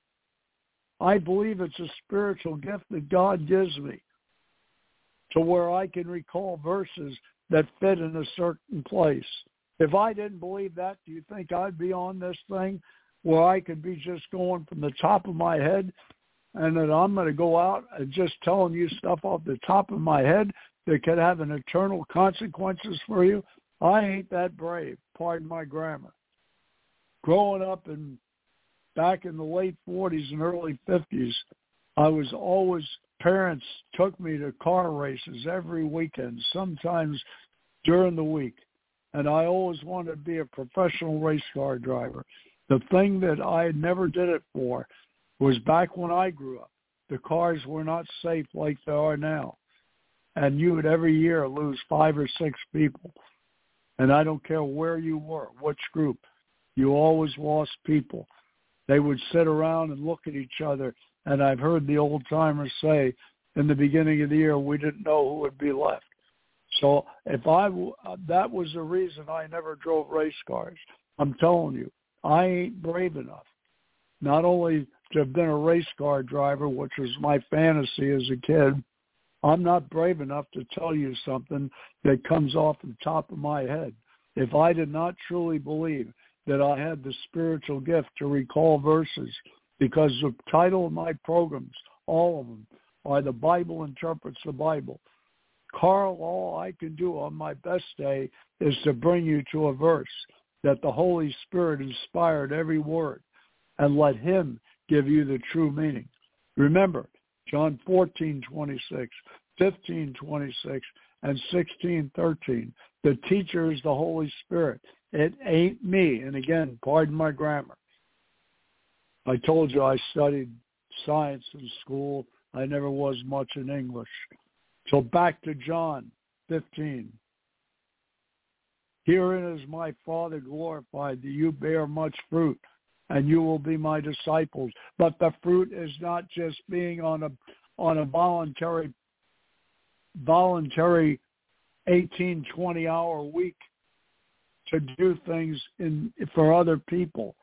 I believe it's a spiritual gift that God gives me to where I can recall verses that fit in a certain place. If I didn't believe that, do you think I'd be on this thing where I could be just going from the top of my head and that I'm going to go out and just telling you stuff off the top of my head that could have an eternal consequences for you? I ain't that brave, pardon my grammar. Growing up in back in the late forties and early fifties, I was always, parents took me to car races every weekend, sometimes during the week. And I always wanted to be a professional race car driver. The thing that I never did it for was back when I grew up, the cars were not safe like they are now. And you would every year lose five or six people. And I don't care where you were, which group, you always lost people. They would sit around and look at each other. And I've heard the old timers say in the beginning of the year, we didn't know who would be left. So if I, that was the reason I never drove race cars. I'm telling you, I ain't brave enough. Not only to have been a race car driver, which was my fantasy as a kid, I'm not brave enough to tell you something that comes off the top of my head. If I did not truly believe that I had the spiritual gift to recall verses, because the title of my programs, all of them, are The Bible Interprets the Bible. Carl, all I can do on my best day is to bring you to a verse that the Holy Spirit inspired every word, and let him give you the true meaning. Remember, John fourteen twenty-six, fifteen twenty-six, and sixteen thirteen. The teacher is the Holy Spirit. It ain't me. And again, pardon my grammar. I told you I studied science in school. I never was much in English. So back to John fifteen. Herein is my Father glorified, that you bear much fruit, and you will be my disciples. But the fruit is not just being on a on a voluntary voluntary eighteen, twenty hour week to do things in for other people.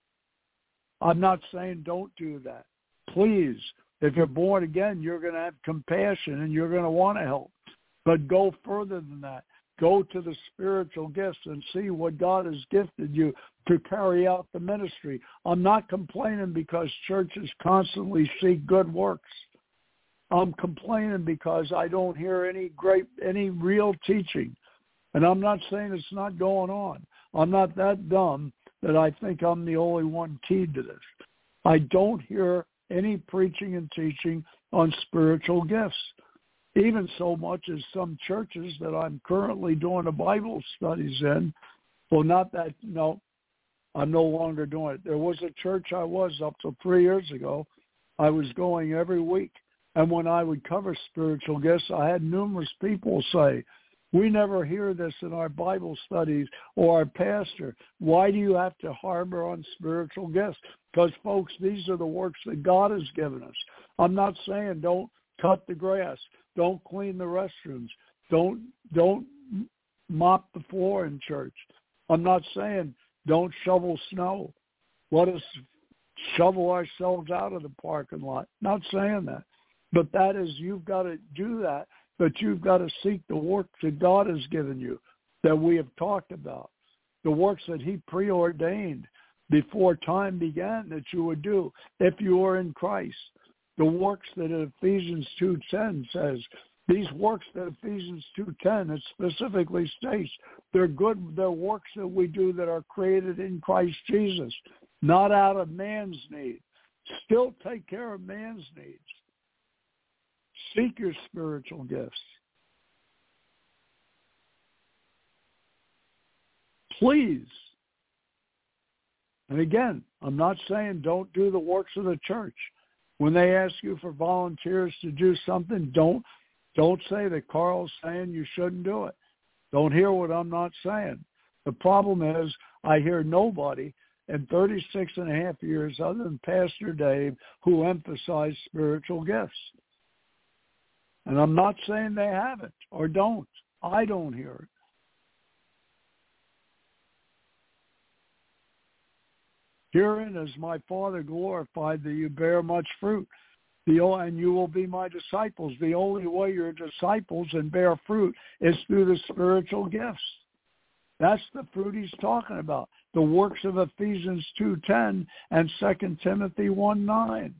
I'm not saying don't do that. Please, if you're born again, you're going to have compassion and you're going to want to help. But go further than that. Go to the spiritual gifts and see what God has gifted you to carry out the ministry. I'm not complaining because churches constantly seek good works. I'm complaining because I don't hear any great, any real teaching. And I'm not saying it's not going on. I'm not that dumb that I think I'm the only one keyed to this. I don't hear any preaching and teaching on spiritual gifts. Even so much as some churches that I'm currently doing the Bible studies in, well, not that, no, I'm no longer doing it. There was a church I was up to three years ago. I was going every week. And when I would cover spiritual gifts, I had numerous people say, we never hear this in our Bible studies or our pastor. Why do you have to harbor on spiritual gifts? Because, folks, these are the works that God has given us. I'm not saying don't cut the grass, don't clean the restrooms, don't don't mop the floor in church. I'm not saying don't shovel snow. Let us shovel ourselves out of the parking lot. Not saying that. But that is, you've got to do that. But you've got to seek the works that God has given you, that we have talked about, the works that he preordained before time began that you would do if you are in Christ. The works that Ephesians two ten says, these works that Ephesians two ten, it specifically states, they're good, they're works that we do that are created in Christ Jesus, not out of man's need. Still take care of man's needs. Seek your spiritual gifts. Please. And again, I'm not saying don't do the works of the church. When they ask you for volunteers to do something, don't don't say that Carl's saying you shouldn't do it. Don't hear what I'm not saying. The problem is I hear nobody in thirty-six and a half years other than Pastor Dave who emphasized spiritual gifts. And I'm not saying they haven't or don't. I don't hear it. Herein is my Father glorified, that you bear much fruit, the, and you will be my disciples. The only way you're disciples and bear fruit is through the spiritual gifts. That's the fruit he's talking about. The works of Ephesians two ten and Second Timothy one nine.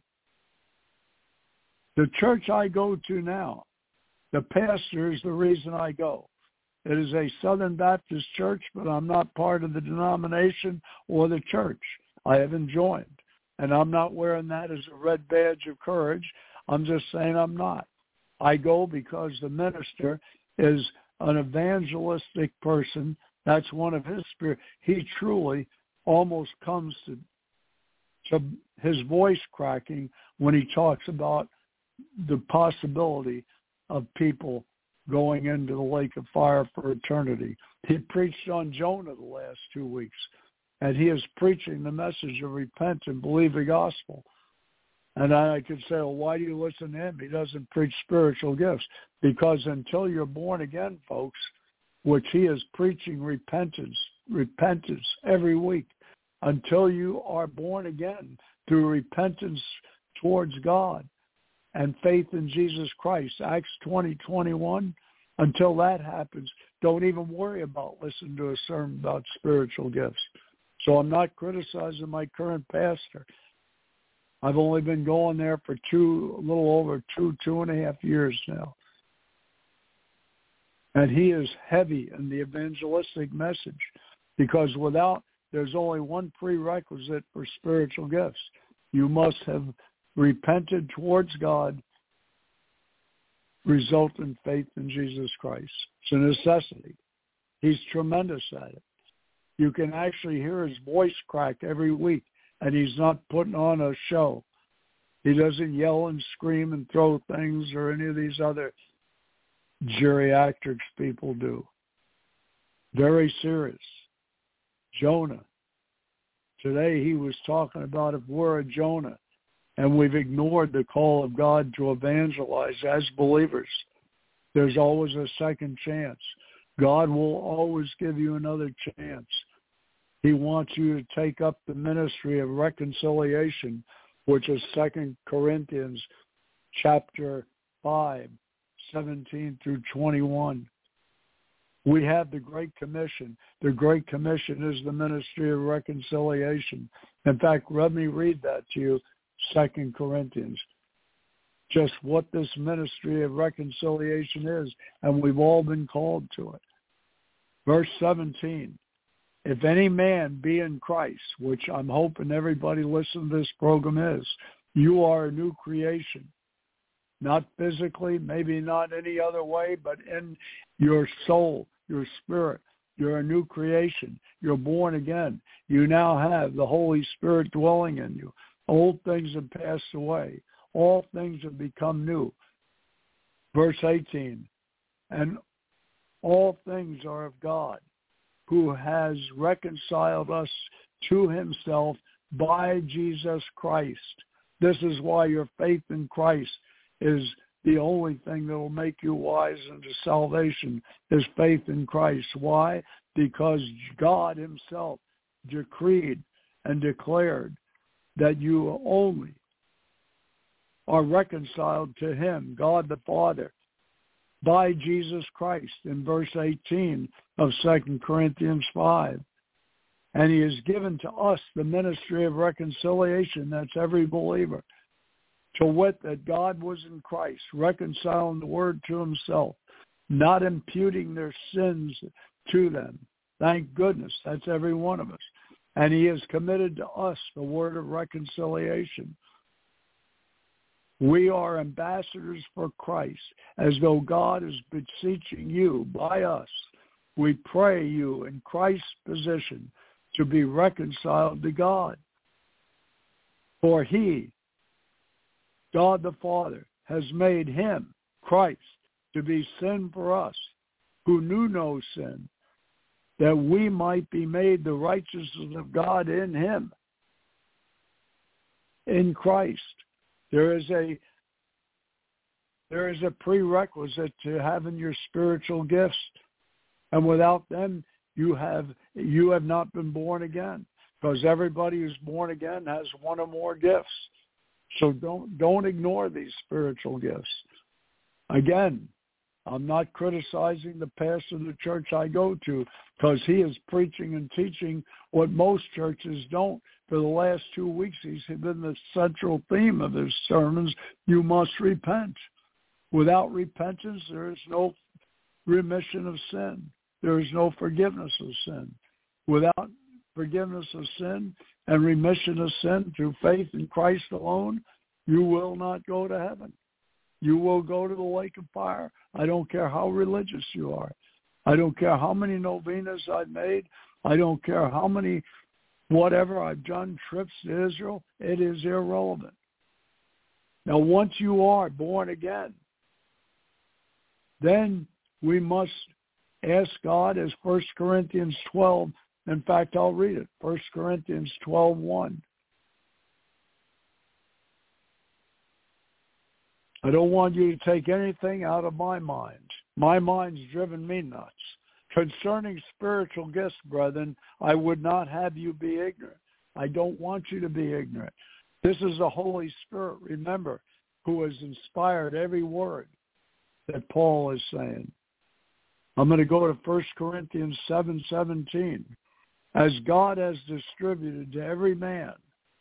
The church I go to now, the pastor is the reason I go. It is a Southern Baptist church, but I'm not part of the denomination or the church. I haven't joined. And I'm not wearing that as a red badge of courage. I'm just saying I'm not. I go because the minister is an evangelistic person. That's one of his spirit. He truly almost comes to, to his voice cracking when he talks about the possibility of people going into the lake of fire for eternity. He preached on Jonah the last two weeks, and he is preaching the message of repent and believe the gospel. And I could say, well, why do you listen to him? He doesn't preach spiritual gifts. Because until you're born again, folks, which he is preaching repentance, repentance every week, until you are born again through repentance towards God and faith in Jesus Christ, Acts twenty twenty-one, until that happens, don't even worry about listening to a sermon about spiritual gifts. So I'm not criticizing my current pastor. I've only been going there for two, a little over two, two and a half years now. And he is heavy in the evangelistic message, because without, there's only one prerequisite for spiritual gifts. You must have repented towards God, result in faith in Jesus Christ. It's a necessity. He's tremendous at it. You can actually hear his voice crack every week, and he's not putting on a show. He doesn't yell and scream and throw things or any of these other geriatrics people do. Very serious. Jonah. Today he was talking about if we're a Jonah and we've ignored the call of God to evangelize as believers, there's always a second chance. God will always give you another chance. He wants you to take up the ministry of reconciliation, which is Second Corinthians chapter five, seventeen through twenty-one. We have the Great Commission. The Great Commission is the ministry of reconciliation. In fact, let me read that to you, Second Corinthians. Just what this ministry of reconciliation is, and we've all been called to it. Verse seventeen, if any man be in Christ, which I'm hoping everybody listening to this program is, you are a new creation. Not physically, maybe not any other way, but in your soul, your spirit. You're a new creation. You're born again. You now have the Holy Spirit dwelling in you. Old things have passed away. All things have become new. Verse eighteen, and all things are of God, who has reconciled us to himself by Jesus Christ. This is why your faith in Christ is the only thing that will make you wise unto salvation, is faith in Christ. Why? Because God himself decreed and declared that you only are reconciled to him, God the Father, by Jesus Christ, in verse eighteen of Second Corinthians five. And he has given to us the ministry of reconciliation. That's every believer. To wit, that God was in Christ, reconciling the world to himself, not imputing their sins to them. Thank goodness. That's every one of us. And he has committed to us the word of reconciliation. We are ambassadors for Christ, as though God is beseeching you by us. We pray you in Christ's position to be reconciled to God. For he, God the Father, has made him, Christ, to be sin for us, who knew no sin, that we might be made the righteousness of God in him. In Christ. There is a there is a prerequisite to having your spiritual gifts, and without them, you have you have not been born again. Because everybody who's born again has one or more gifts. So don't don't ignore these spiritual gifts. Again, I'm not criticizing the pastor of the church I go to, because he is preaching and teaching what most churches don't. For the last two weeks, he's been the central theme of his sermons. You must repent. Without repentance, there is no remission of sin. There is no forgiveness of sin. Without forgiveness of sin and remission of sin through faith in Christ alone, you will not go to heaven. You will go to the lake of fire. I don't care how religious you are. I don't care how many novenas I've made. I don't care how many whatever I've done, trips to Israel. It is irrelevant. Now, once you are born again, then we must ask God, as First Corinthians twelve, in fact, I'll read it, First Corinthians twelve one. I don't want you to take anything out of my mind. My mind's driven me nuts. Concerning spiritual gifts, brethren, I would not have you be ignorant. I don't want you to be ignorant. This is the Holy Spirit, remember, who has inspired every word that Paul is saying. I'm going to go to First Corinthians seven seventeen. As God has distributed to every man,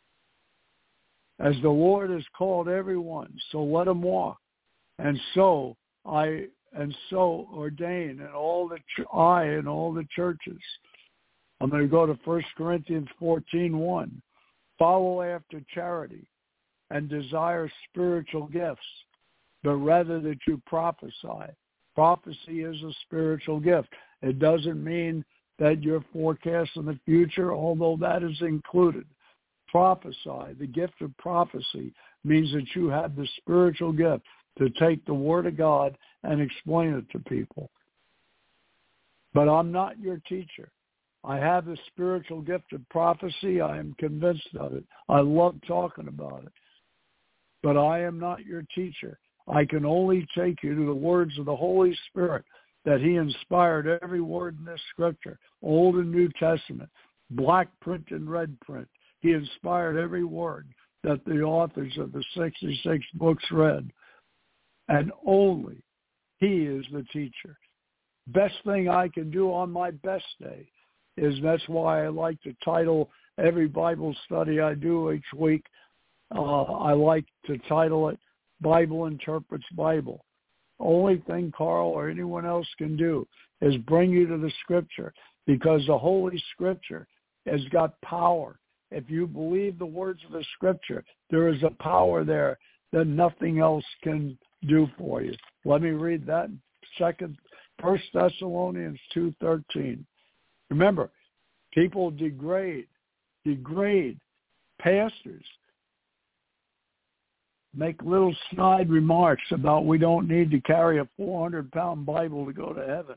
as the Lord has called everyone, so let him walk. And so I and so ordain in all the ch- I in all the churches. I'm going to go to First Corinthians fourteen one. Follow after charity and desire spiritual gifts, but rather that you prophesy. Prophecy is a spiritual gift. It doesn't mean that you're forecasting the future, although that is included. Prophesy, the gift of prophecy, means that you have the spiritual gift to take the Word of God and explain it to people. but I'm not your teacher. I have the spiritual gift of prophecy. I am convinced of it. I love talking about it. But I am not your teacher. I can only take you to the words of the Holy Spirit, that he inspired every word in this scripture, Old and New Testament, black print and red print. He inspired every word that the authors of the sixty-six books read. And only he is the teacher. Best thing I can do on my best day is, that's why I like to title every Bible study I do each week, uh, I like to title it Bible Interprets Bible. Only thing Carl or anyone else can do is bring you to the Scripture, because the Holy Scripture has got power. If you believe the words of the Scripture, there is a power there that nothing else can do for you. Let me read that. Second, First Thessalonians two thirteen. Remember, people degrade, degrade pastors, make little snide remarks about we don't need to carry a four hundred pound Bible to go to heaven.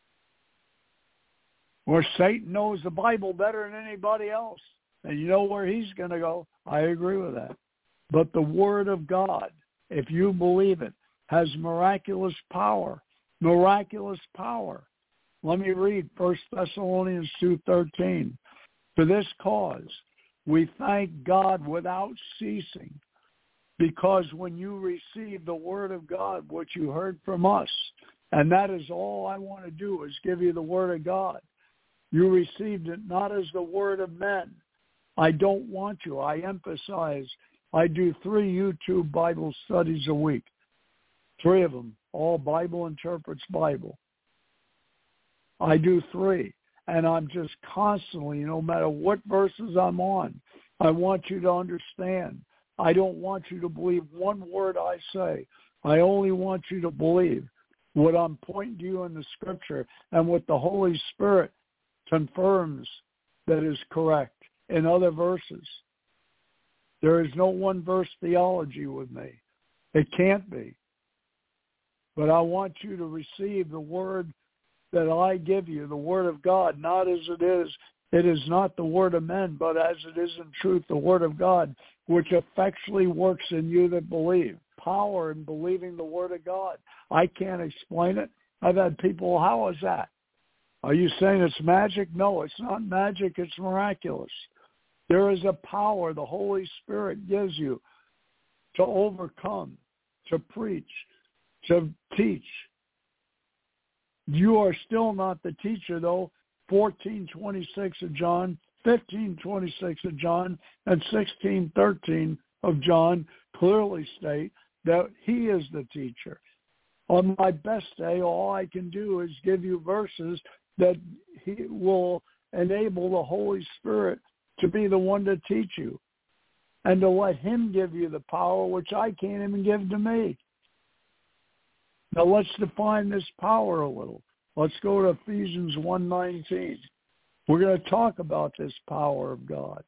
Or Satan knows the Bible better than anybody else, and you know where he's going to go. I agree with that. But the Word of God, if you believe it, has miraculous power. Miraculous power. Let me read First Thessalonians two thirteen. For this cause we thank God without ceasing, because when you receive the Word of God, which you heard from us, and that is all I want to do, is give you the Word of God. You received it not as the word of men. I don't want you. I emphasize, I do three YouTube Bible studies a week. Three of them, all Bible Interprets Bible. I do three, and I'm just constantly, no matter what verses I'm on, I want you to understand. I don't want you to believe one word I say. I only want you to believe what I'm pointing to you in the Scripture and what the Holy Spirit confirms that is correct in other verses. There is no one verse theology with me. It can't be. But I want you to receive the word that I give you, the word of God, not as it is. It is not the word of men, but as it is in truth, the word of God, which effectually works in you that believe. Power in believing the word of God. I can't explain it. I've had people, how is that? Are you saying it's magic? No, it's not magic. It's miraculous. There is a power the Holy Spirit gives you to overcome, to preach, to teach. You are still not the teacher, though. fourteen twenty-six of John, fifteen twenty-six of John, and sixteen thirteen of John clearly state that he is the teacher. On my best day, all I can do is give you verses that he will enable the Holy Spirit to be the one to teach you and to let him give you the power, which I can't even give to me. Now let's define this power a little. Let's go to Ephesians one nineteen. We're going to talk about this power of God.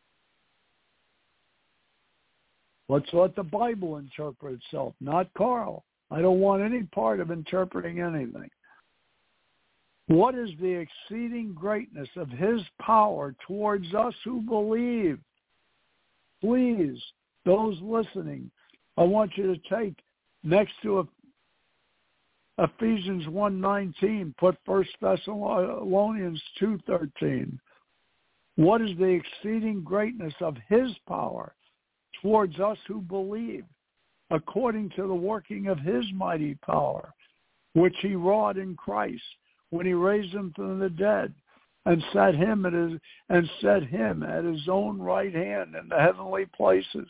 Let's let the Bible interpret itself, not Carl. I don't want any part of interpreting anything. What is the exceeding greatness of his power towards us who believe? Please, those listening, I want you to take next to Ephesians one nineteen, put First Thessalonians two thirteen. What is the exceeding greatness of his power towards us who believe, according to the working of his mighty power, which he wrought in Christ when he raised him from the dead and set him at his and set him at his own right hand in the heavenly places.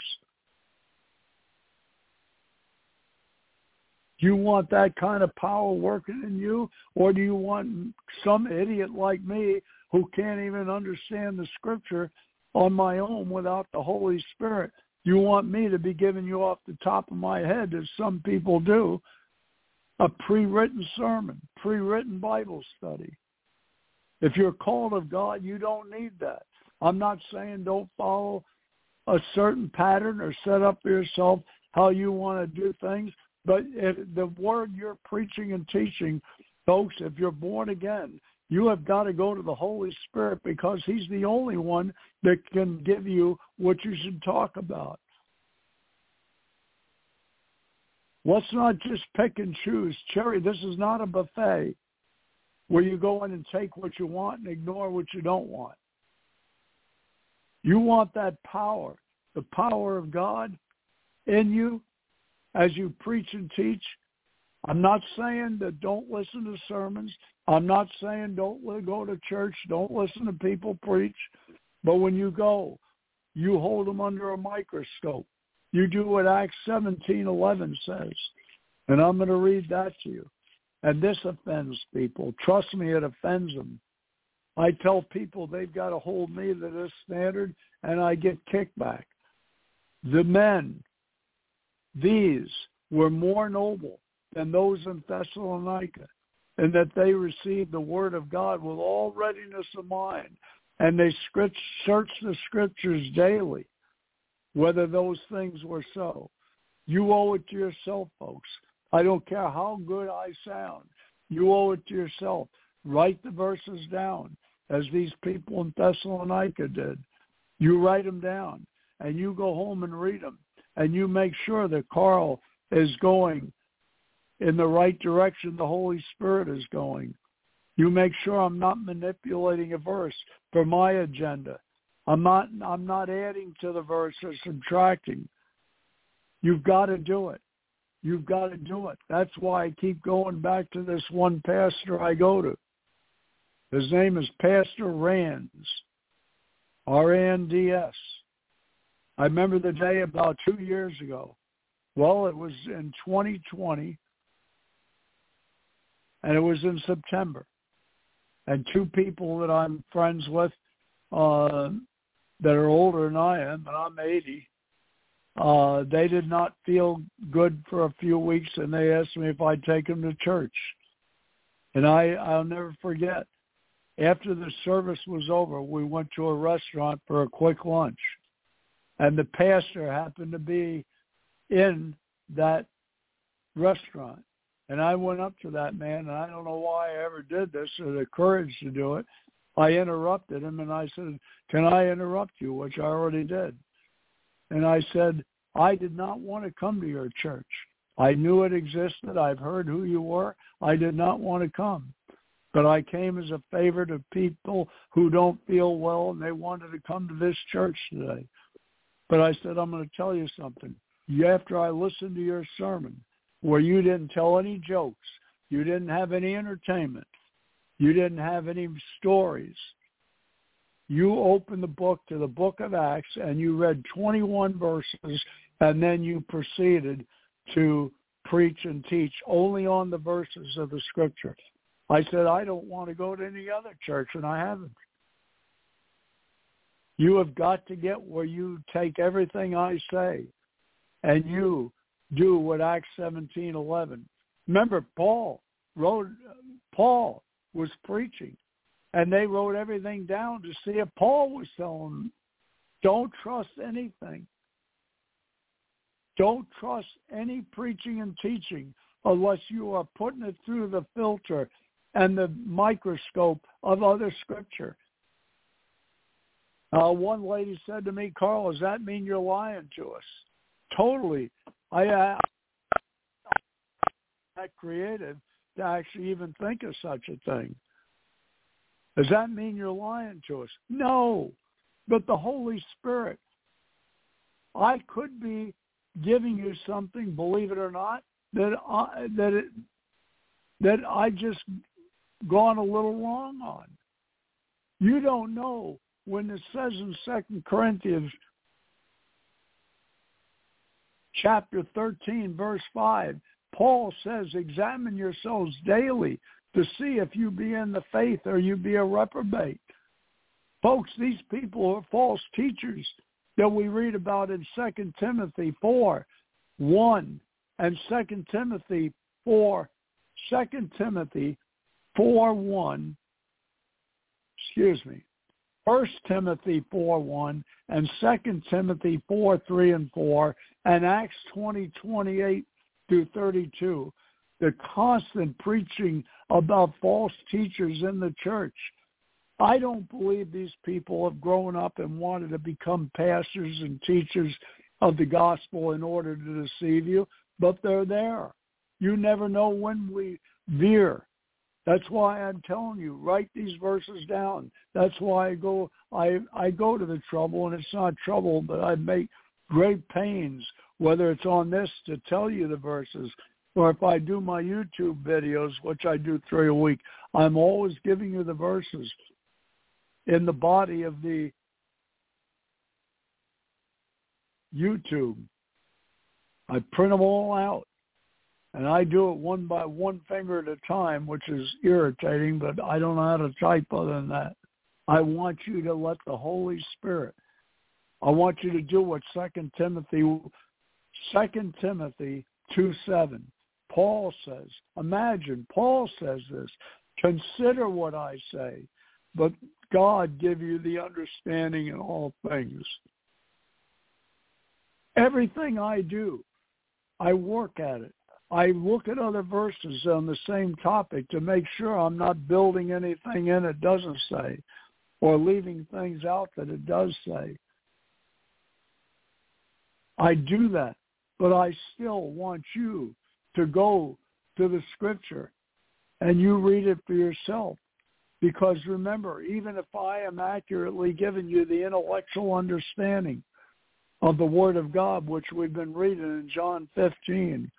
Do you want that kind of power working in you, or do you want some idiot like me who can't even understand the Scripture on my own without the Holy Spirit? You want me to be giving you off the top of my head, as some people do, a pre-written sermon, pre-written Bible study. If you're called of God, you don't need that. I'm not saying don't follow a certain pattern or set up for yourself how you want to do things, but if the word you're preaching and teaching Folks, if you're born again, you have got to go to the Holy Spirit because he's the only one that can give you what you should talk about. Let's not just pick and choose. Cherry, this is not a buffet where you go in and take what you want and ignore what you don't want. You want that power, the power of God in you as you preach and teach. I'm not saying that don't listen to sermons. I'm not saying don't go to church, don't listen to people preach. But when you go, you hold them under a microscope. You do what Acts seventeen eleven says. And I'm going to read that to you. And this offends people. Trust me, it offends them. I tell people they've got to hold me to this standard, and I get kickback. The men, these were more noble than those in Thessalonica, and that they received the word of God with all readiness of mind, and they searched the scriptures daily, whether those things were so. You owe it to yourself, folks. I don't care how good I sound. You owe it to yourself. Write the verses down, as these people in Thessalonica did. You write them down, and you go home and read them, and you make sure that Carl is going in the right direction the Holy Spirit is going. You make sure I'm not manipulating a verse for my agenda. I'm not, I'm not adding to the verse or subtracting. You've got to do it. You've got to do it. That's why I keep going back to this one pastor I go to. His name is Pastor Rands, R A N D S. I remember the day about two years ago. Well, it was in twenty twenty, and it was in September. And two people that I'm friends with uh, that are older than I am, and I'm eighty, uh, they did not feel good for a few weeks, and they asked me if I'd take them to church. And I, I'll never forget. After the service was over, we went to a restaurant for a quick lunch. And the pastor happened to be in that restaurant. And I went up to that man, and I don't know why I ever did this or the courage to do it. I interrupted him, and I said, "Can I interrupt you?" Which I already did. And I said, "I did not want to come to your church. I knew it existed. I've heard who you were. I did not want to come. But I came as a favor to people who don't feel well, and they wanted to come to this church today." But I said, "I'm going to tell you something. After I listened to your sermon, where you didn't tell any jokes, you didn't have any entertainment, you didn't have any stories, you opened the book to the book of Acts, and you read twenty-one verses, and then you proceeded to preach and teach only on the verses of the Scripture." I said, "I don't want to go to any other church," and I haven't. You have got to get where you take everything I say and you do what Acts seventeen eleven. Remember, Paul wrote, Paul was preaching, and they wrote everything down to see if Paul was telling them, don't trust anything. Don't trust any preaching and teaching unless you are putting it through the filter and the microscope of other Scripture. Uh, one lady said to me, "Carl, does that mean you're lying to us?" Totally. I am not creative to actually even think of such a thing. Does that mean you're lying to us? No. But the Holy Spirit, I could be giving you something, believe it or not, that I, that it, that I just gone a little wrong on. You don't know when it says in Second Corinthians chapter thirteen, verse five, Paul says, "Examine yourselves daily to see if you be in the faith or you be a reprobate." Folks, these people are false teachers that we read about in Second Timothy four, one, and Second Timothy four, Second Timothy four, one, excuse me, First Timothy four, one, and Second Timothy four, three, and four, and Acts twenty, twenty-eight through thirty-two. the constant preaching about false teachers in the church. I don't believe these people have grown up and wanted to become pastors and teachers of the gospel in order to deceive you, but they're there. You never know when we veer. That's why I'm telling you, write these verses down. That's why I go I, I go to the trouble, and it's not trouble, but I make great pains, whether it's on this to tell you the verses, or if I do my YouTube videos, which I do three a week, I'm always giving you the verses in the body of the YouTube. I print them all out, and I do it one by one finger at a time, which is irritating, but I don't know how to type other than that. I want you to let the Holy Spirit, I want you to do what Second Timothy, Second Timothy two seven, Paul says. Imagine, Paul says this, consider what I say, but God give you the understanding in all things. Everything I do, I work at it. I look at other verses on the same topic to make sure I'm not building anything in it doesn't say, or leaving things out that it does say. I do that, but I still want you to go to the scripture and you read it for yourself. Because remember, even if I am accurately giving you the intellectual understanding of the Word of God, which we've been reading in John fifteen,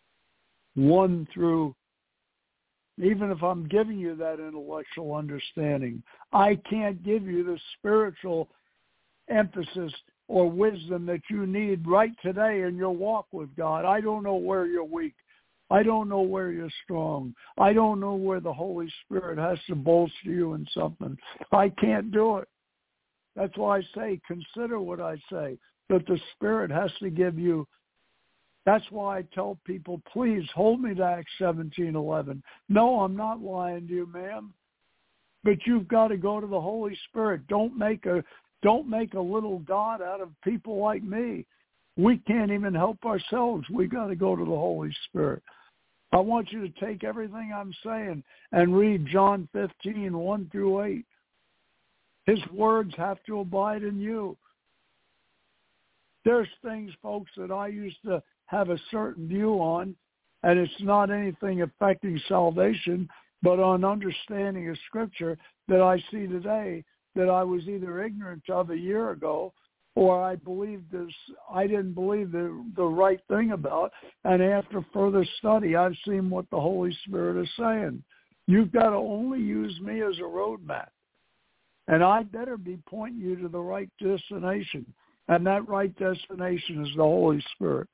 one through, even if I'm giving you that intellectual understanding, I can't give you the spiritual emphasis or wisdom that you need right today in your walk with God. I don't know where you're weak. I don't know where you're strong. I don't know where the Holy Spirit has to bolster you in something. I can't do it. That's why I say, consider what I say, that the Spirit has to give you. That's why I tell people, please hold me to Acts seventeen eleven. No, I'm not lying to you, ma'am. But you've got to go to the Holy Spirit. Don't make a don't make a little God out of people like me. We can't even help ourselves. We got to go to the Holy Spirit. I want you to take everything I'm saying and read John fifteen, one through eight. His words have to abide in you. There's things, folks, that I used to have a certain view on, and it's not anything affecting salvation, but on understanding of Scripture that I see today that I was either ignorant of a year ago, or I believed this, I didn't believe the, the right thing about. And after further study, I've seen what the Holy Spirit is saying. You've got to only use me as a roadmap. And I better be pointing you to the right destination. And that right destination is the Holy Spirit.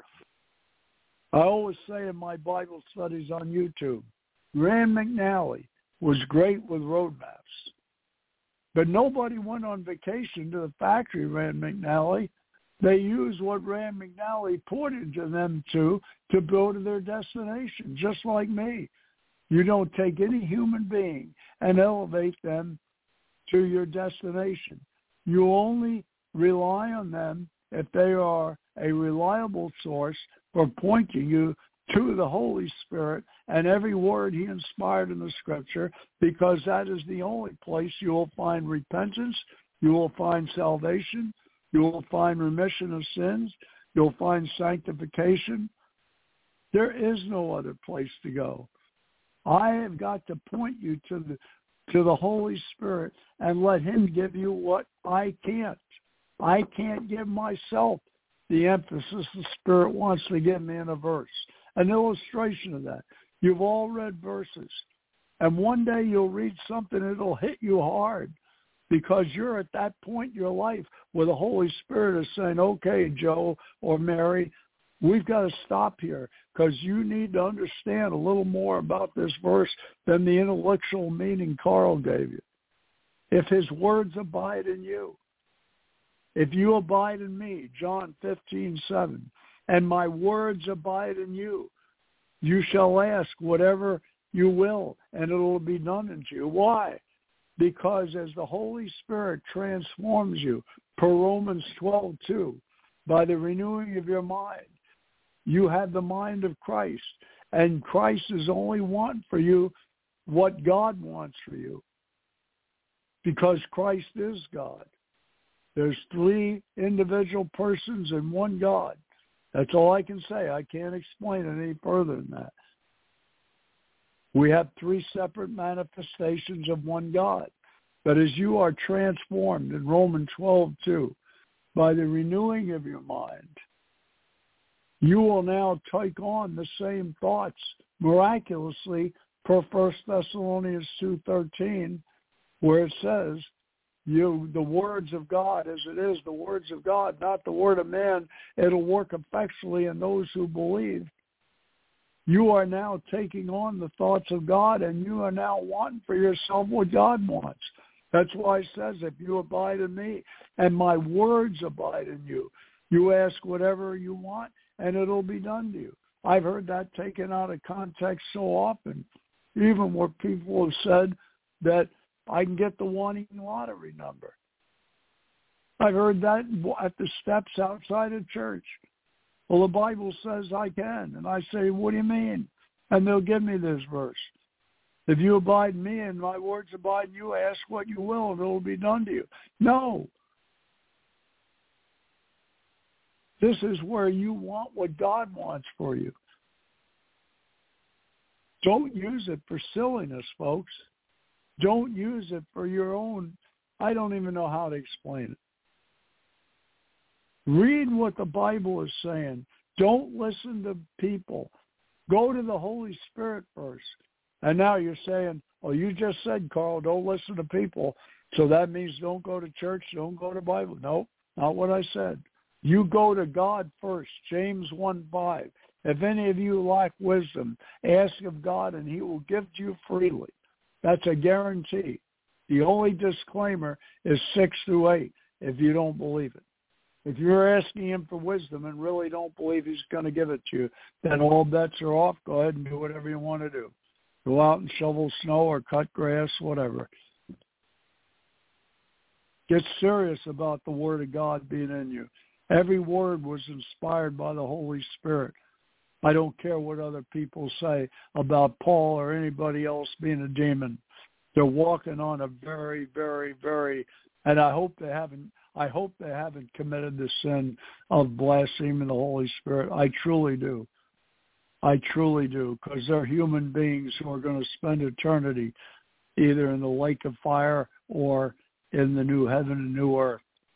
I always say in my Bible studies on YouTube, Rand McNally was great with roadmaps. But nobody went on vacation to the factory, Rand McNally. They used what Rand McNally pointed to them to to go to their destination, just like me. You don't take any human being and elevate them to your destination. You only rely on them if they are a reliable source for pointing you to the Holy Spirit and every word he inspired in the Scripture, because that is the only place you will find repentance, you will find salvation, you will find remission of sins, you'll find sanctification. There is no other place to go. I have got to point you to the to the Holy Spirit and let him give you what I can't. I can't give myself the emphasis the Spirit wants to give me in a verse. An illustration of that. You've all read verses. And one day you'll read something, it'll hit you hard because you're at that point in your life where the Holy Spirit is saying, okay, Joe or Mary, we've got to stop here because you need to understand a little more about this verse than the intellectual meaning Carl gave you. If his words abide in you, if you abide in me, John fifteen seven, and my words abide in you, you shall ask whatever you will, and it will be done unto you. Why? Because as the Holy Spirit transforms you, per Romans twelve two, by the renewing of your mind, you have the mind of Christ. And Christ is only wanting for you what God wants for you, because Christ is God. There's three individual persons and one God. That's all I can say. I can't explain it any further than that. We have three separate manifestations of one God. But as you are transformed in Romans twelve two, by the renewing of your mind, you will now take on the same thoughts miraculously per First Thessalonians two thirteen, where it says, you, the words of God, as it is the words of God, not the word of man, it'll work effectually in those who believe. You are now taking on the thoughts of God, and you are now wanting for yourself what God wants. That's why it says, if you abide in me and my words abide in you, you ask whatever you want and it'll be done to you. I've heard that taken out of context so often, even where people have said that I can get the winning lottery number. I've heard that at the steps outside of church. Well, the Bible says I can. And I say, what do you mean? And they'll give me this verse. If you abide in me and my words abide in you, ask what you will and it will be done to you. No. This is where you want what God wants for you. Don't use it for silliness, folks. Don't use it for your own. I don't even know how to explain it. Read what the Bible is saying. Don't listen to people. Go to the Holy Spirit first. And now you're saying, oh, you just said, Carl, don't listen to people. So that means don't go to church, don't go to Bible. No, not what I said. You go to God first. James one five. If any of you lack wisdom, ask of God and he will give to you freely. That's a guarantee. The only disclaimer is six through eight if you don't believe it. If you're asking him for wisdom and really don't believe he's going to give it to you, then all bets are off. Go ahead and do whatever you want to do. Go out and shovel snow or cut grass, whatever. Get serious about the Word of God being in you. Every word was inspired by the Holy Spirit. I don't care what other people say about Paul or anybody else being a demon. They're walking on a very, very, very, and I hope they haven't, I hope they haven't committed the sin of blaspheming the Holy Spirit. I truly do. I truly do, because they're human beings who are going to spend eternity either in the lake of fire or in the new heaven and new earth.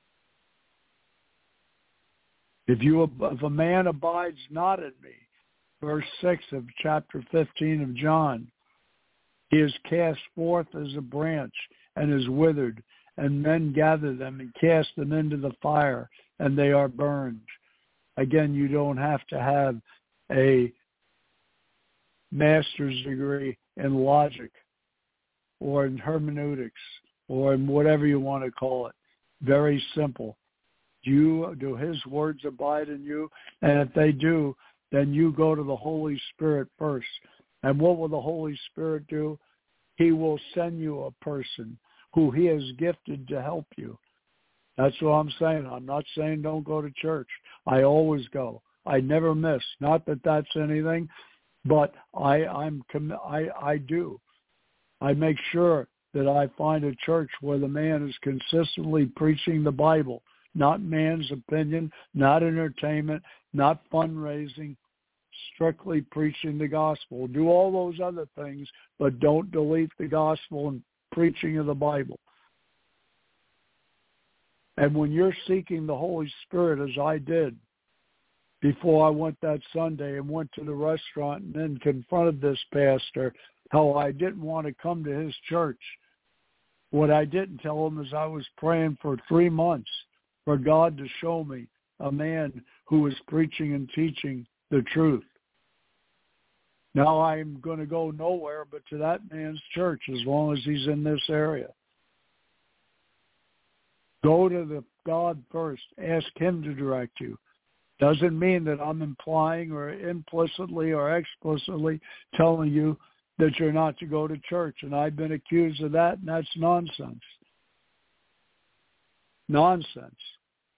If you, if a man abides not in me, verse six of chapter fifteen of John, he is cast forth as a branch and is withered, and men gather them and cast them into the fire, and they are burned. Again, you don't have to have a master's degree in logic or in hermeneutics or in whatever you want to call it. Very simple. You do his words abide in you, and if they do, then you go to the Holy Spirit first. And what will the Holy Spirit do? He will send you a person who he has gifted to help you. That's what I'm saying. I'm not saying don't go to church. I always go. I never miss. Not that that's anything, but I I'm I I do. I make sure that I find a church where the man is consistently preaching the Bible, not man's opinion, not entertainment, not fundraising, strictly preaching the gospel. Do all those other things, but don't delete the gospel and preaching of the Bible. And when you're seeking the Holy Spirit, as I did before I went that Sunday and went to the restaurant and then confronted this pastor, how I didn't want to come to his church. What I didn't tell him is I was praying for three months for God to show me a man who was preaching and teaching the truth. Now I'm going to go nowhere but to that man's church as long as he's in this area. Go to the God first. Ask him to direct you. Doesn't mean that I'm implying or implicitly or explicitly telling you that you're not to go to church. And I've been accused of that, and that's nonsense. Nonsense.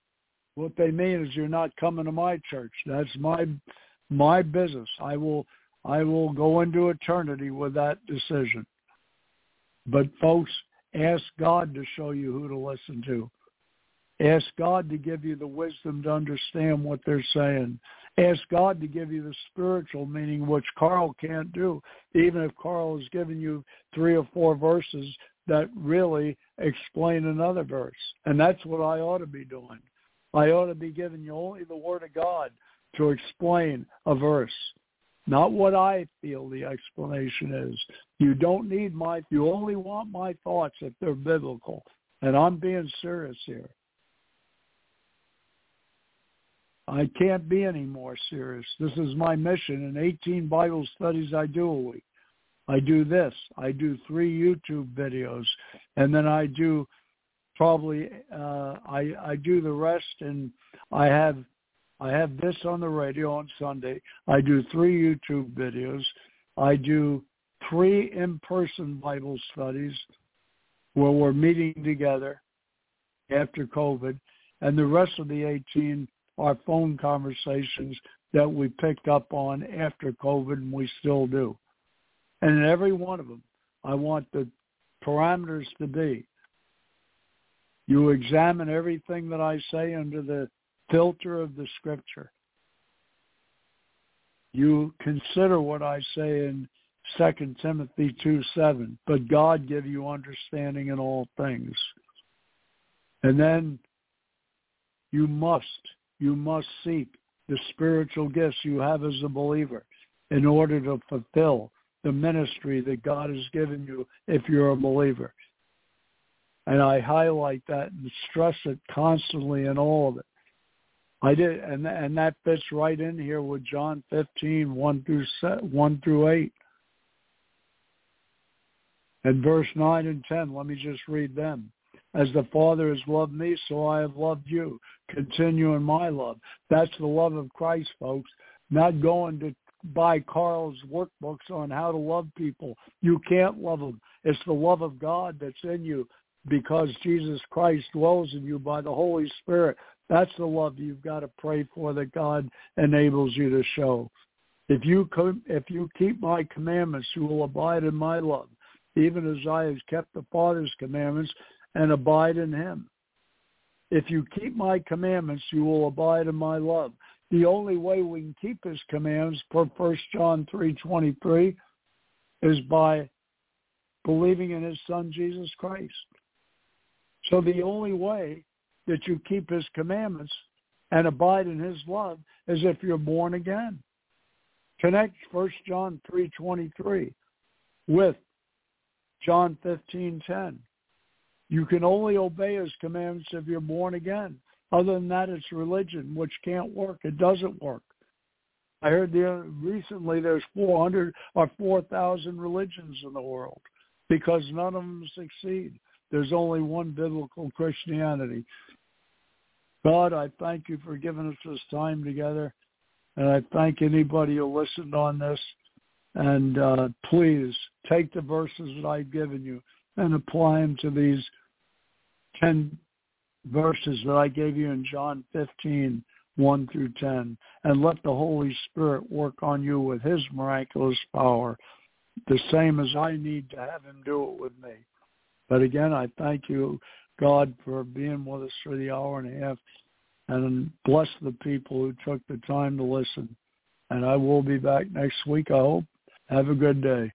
What they mean is you're not coming to my church. That's my my business. I will I will go into eternity with that decision. But folks, ask God to show you who to listen to. Ask God to give you the wisdom to understand what they're saying. Ask God to give you the spiritual meaning, which Carl can't do, even if Carl has given you three or four verses that really explain another verse. And that's what I ought to be doing. I ought to be giving you only the Word of God to explain a verse, not what I feel the explanation is. You don't need my, you only want my thoughts if they're biblical. And I'm being serious here. I can't be any more serious. This is my mission. In eighteen Bible studies I do a week. I do this. I do three YouTube videos. And then I do probably, uh, I, I do the rest, and I have I have this on the radio on Sunday. I do three YouTube videos. I do three in-person Bible studies where we're meeting together after COVID. And the rest of the eighteen are phone conversations that we picked up on after COVID, and we still do. And in every one of them, I want the parameters to be, you examine everything that I say under the filter of the Scripture. You consider what I say in Second Timothy two seven, but God give you understanding in all things. And then you must, you must seek the spiritual gifts you have as a believer in order to fulfill the ministry that God has given you if you're a believer. And I highlight that and stress it constantly in all of it. I did, and and that fits right in here with John fifteen, one through one through eight. And verse nine and ten, let me just read them. As the Father has loved me, so I have loved you. Continue in my love. That's the love of Christ, folks. Not going to buy Carl's workbooks on how to love people. You can't love them. It's the love of God that's in you because Jesus Christ dwells in you by the Holy Spirit. That's the love you've got to pray for that God enables you to show. If you if you keep my commandments, you will abide in my love, even as I have kept the Father's commandments and abide in him. If you keep my commandments, you will abide in my love. The only way we can keep his commandments, per First John three twenty-three, is by believing in his Son, Jesus Christ. So the only way that you keep his commandments and abide in his love is if you're born again. Connect First John three twenty-three with John fifteen ten. You can only obey his commandments if you're born again. Other than that, it's religion, which can't work. It doesn't work. I heard the, recently there's four hundred or four thousand religions in the world because none of them succeed. There's only one biblical Christianity. God, I thank you for giving us this time together, and I thank anybody who listened on this. And uh, please take the verses that I've given you and apply them to these ten verses that I gave you in John fifteen, one through ten, and let the Holy Spirit work on you with his miraculous power, the same as I need to have him do it with me. But again, I thank you, God, for being with us for the hour and a half, and bless the people who took the time to listen. And I will be back next week, I hope. Have a good day.